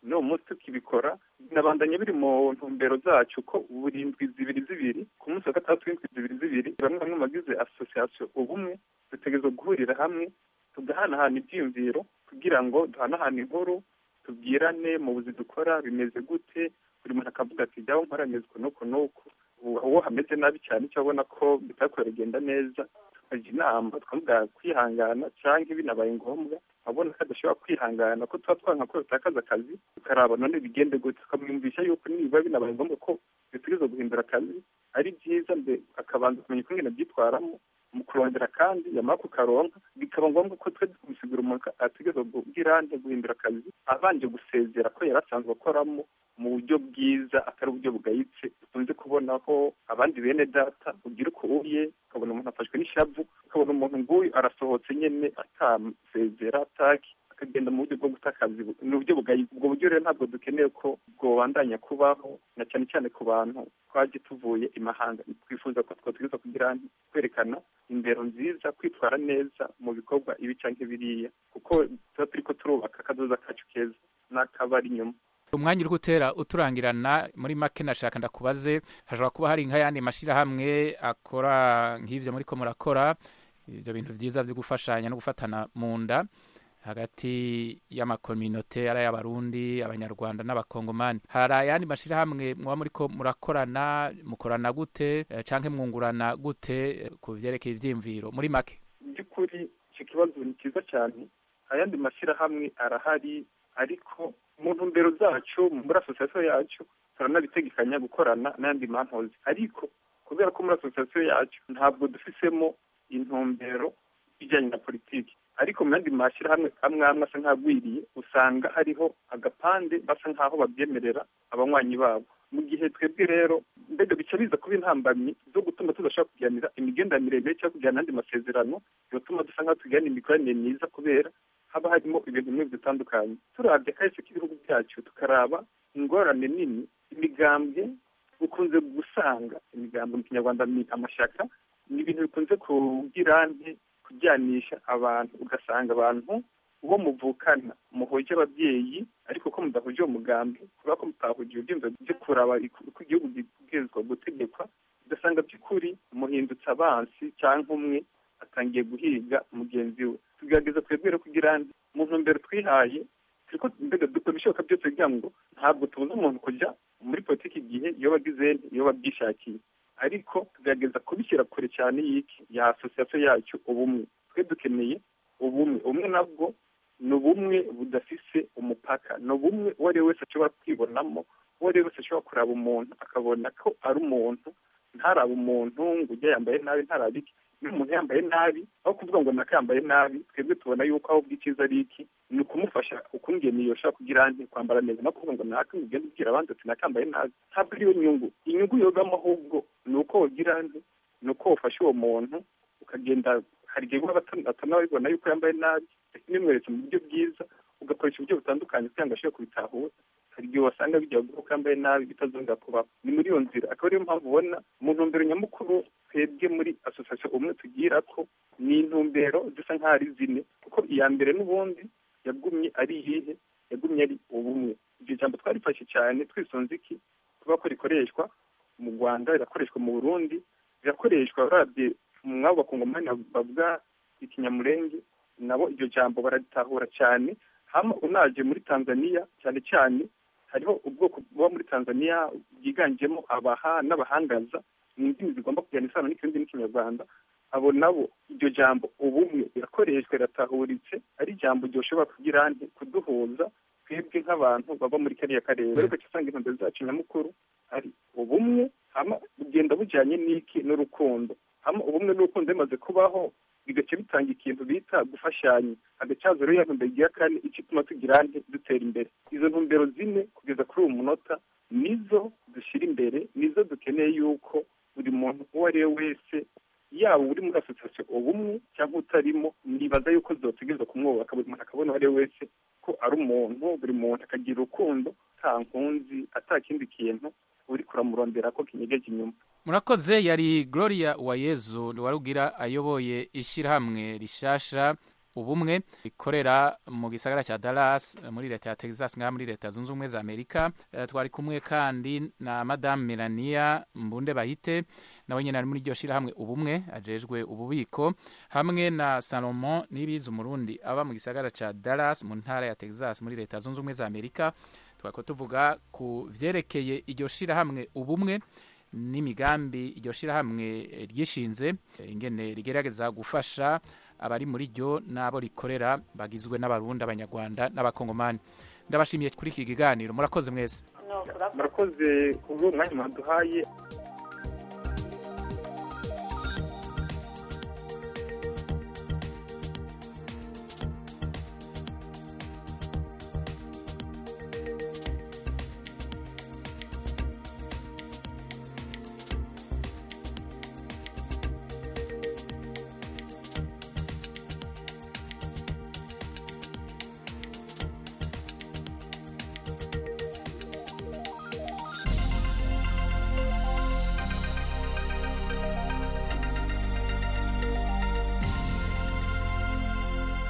n'uwo munsi tukibikora binabandanya biri mu ntumbero zacu ko buri ndwi zibiri ku munsi wa gatandatu w'indwi zibiri bamwe mu bagize association ubumwe dutegerezwa guhurira hamwe tugahanahana ibyiyumviro kugira ngo duhanahane inkuru tubwirane mu buzi dukora bimeze gute buri muntu akavuga ati jyaho nkora mezwe nuko uwo hameze nabi cyane icyo abona ko bitakora bigenda neza tukajya inama tukavuga kwihangana cyangwa binabaye ngombwa abona ko adashobora kwihangana ko tuba twanka ko bitakaza akazi tukaraba none bigende gute tukamwumvisha yuko niba binabaye ngombwa ko bitegerezwa guhindura akazi ari byiza mbe akabanza kumenya uko ngene abyitwaramo mu kurondera kandi yamara kukaronka bikaba ngombwa ko twe dusigura umuntu ategerezwa kugira guhindura akazi abanje gusezera ko yari asanzwe akoramo mu buryo bwiza atari uburyo bugayitse dukunze kubonaho abandi bene data ugira uko uye ukabona umuntu afashwe n'ishavu ukabona umuntu nguyu arasohotse nyene atasezera ataki akagenda mu buryo bwo guta akazi ni uburyo bugayitse ubwo buryo rero ntabwo dukeneye ko bwobandanya kubaho na cyane cyane ku bantu twaje tuvuye imahanga twifuza ko twotegereza kugira kwerekana indero nziza kwitwara neza mu bikorwa ibi canke biriya kuko tuba turiko turubaka akazoza kacu keza n'akabari inyuma umwanya uri gutera uturangirana muri make nashaka ndakubaze hashobora kuba hari nk'ayandi mashyirahamwe akora nk'ibyo muri ko murakora ibyo bintu byiza byo gufashanya no gufatana mu nda hagati y'amakominote ari ay'abarundi abanyarwanda n'abakongomani hari ayandi mashyirahamwe muba muri ko murakorana mukorana gute canke mwungurana gute ku vyerekeye ivyiyumviro muri make by'ukuri icyo kibazo ni cyiza cyane ayandi mashyirahamwe arahari ariko mu ntumbero zacu muri asosiyasiyo yacu turanabitegekanya gukorana n'ayandi manhozi ariko kubera ko muri asosiyasiyo yacu ntabwo dufisemo intumbero ijyanye na politiki ariko mu yandi mashyirahamwe amwe amwe asa nk'agwiriye usanga hariho agapande basa nk'aho babyemerera abanywanyi babo mu gihe twebwe rero mbega bica biza kuba intambamyi zo gutuma tudashobora kugiranira imigenderanire miremire cyangwa kugirana n'andi masezerano bigatuma dusa nk'aho tugirana imikoranire myiza kubera haba harimo ibintu bimwe bitandukanye turabye kahise k'ibihugu byacu tukaraba ingorane nini imigambwe ukunze gusanga imigambwe mu kinyarwanda ni amashaka ni ibintu bikunze kugira kujyanisha abantu ugasanga abantu uwo muvukana muhoje ababyeyi ariko ko mudahuje uwo mugambi kubera ko mutahuje ibyumva byo kuraba uko igihugu gibwirizwa gutegekwa ugasanga by'ukuri muhindutse abansi cyangwa umwe atangiye guhiga mugenzi we tugerageza twebwe kugira mu ntumbero twihaye turiko mbega dukora ibishoboka byose kugira ngo ntabwo tubuza umuntu kujya muri politiki igihe iyo bagize iyo babyishakiye ariko tugerageza kubishyira kure cyane y'iki ya asosiyasiyo yacu ubumwe twe dukeneye ubumwe nabwo ni ubumwe budafise umupaka ni ubumwe uwo ari we wese ashobora kwibonamo uwo ari we wese ashobora kuraba umuntu akabona ko ari umuntu ntaraba umuntu ngo ujya yambaye nabi ntarabe iki niba umuntu yambaye nabi aho kuvuga ngo naka yambaye nabi twebwe tubona yuko aho bw'icyiza ari iki ni ukumufasha ukungeni yoshobora kugira kwambara neza no kuvuga ngo naka ugenda ubwira abandi ati naka yambaye nabi ntabwo ariyo inyungu yogamo ahubwo ni uko wogira ni uko wafashe uwo muntu ukagenda hari igihe uba atanabibona yuko yambaye nabi nimweretse mu buryo bwiza ugakoresha uburyo butandukanye kugira ngo ashobore kubitahura hari igihe wasanga bijya uko yambaye nabi bitazongera kubaho ni muri iyo nzira akaba ariyo mpamvu ubona mu ntumbero nyamukuru twebwe muri asosiyasiyo umwe tugira ko ni intumbero dusa nk'aho ari zine kuko iya mbere n'ubundi yagumye ari iyihe yagumye ari ubumwe iryo jambo twarifashe cyane twisunze iki kuba ko rikoreshwa mu Rwanda rirakoreshwa mu Burundi rirakoreshwa urabye mwabo bakongomani bavuga ikinyamurenge nabo iryo jambo baratahura cyane hama unaje muri Tanzania cyane cyane hariho ubwoko buba muri Tanzania bwiganjemo abaha n'abahangaza ni indimi zigomba kujyana isano n'ikindi n'ikinyarwanda abo nabo iryo jambo ubumwe rirakoreshwa riratahuritse ari ijambo ryoshobora kugira kuduhuza twebwe nk'abantu baba muri kariya karere ariko cyasanga intumbero zacu nyamukuru ari ubumwe hama bugenda bujyanye n'iki n'urukundo hama ubumwe n'urukundo bimaze kubaho bigace bitanga ikintu bita gufashanya agacazo rero yantumbero igira kane icituma tugira dutera imbere izo ntumbero zine kugeza kuri uwo munota nizo dushyira imbere nizo dukeneye yuko buri muntu uwo ari we wese yaba uri muri asosiyasiyo ubumwe cyangwa utarimo nibaza yuko zotegereza kumwubaka buri muntu akabona uwo ari we wese ko ari umuntu buri muntu akagira urukundo ata nkunzi ata kindi kintu uri kuramurondera ko kinyegeje inyuma murakoze yari Gloria Uwayezu warugira ayoboye ishyirahamwe rishasha ubumwe rikorera mu gisagara cya Dallas muri leta ya Texas ngaha muri leta zunze ubumwe za Amerika. Twari kumwe kandi na Madame Melania Mbunde Bahite nawe nyine ari muri iryo shirahamwe ubumwe ajejwe ububiko, hamwe na Salomon Nibizi Umurundi aba mu gisagara cya Dallas mu ntara ya Texas muri leta zunze ubumwe za Amerika. Twako tuvuga ku vyerekeye iryo shirahamwe ubumwe n'imigambi iryo shirahamwe ryishinze, ingene rigerageza gufasha abari muri ryo n'abo rikorera bagizwe n'abarundi, abanyarwanda n'abakongomani. Ndabashimiye kuri iki kiganiro, murakoze mwese. Murakoze ku mwanya mwaduhaye.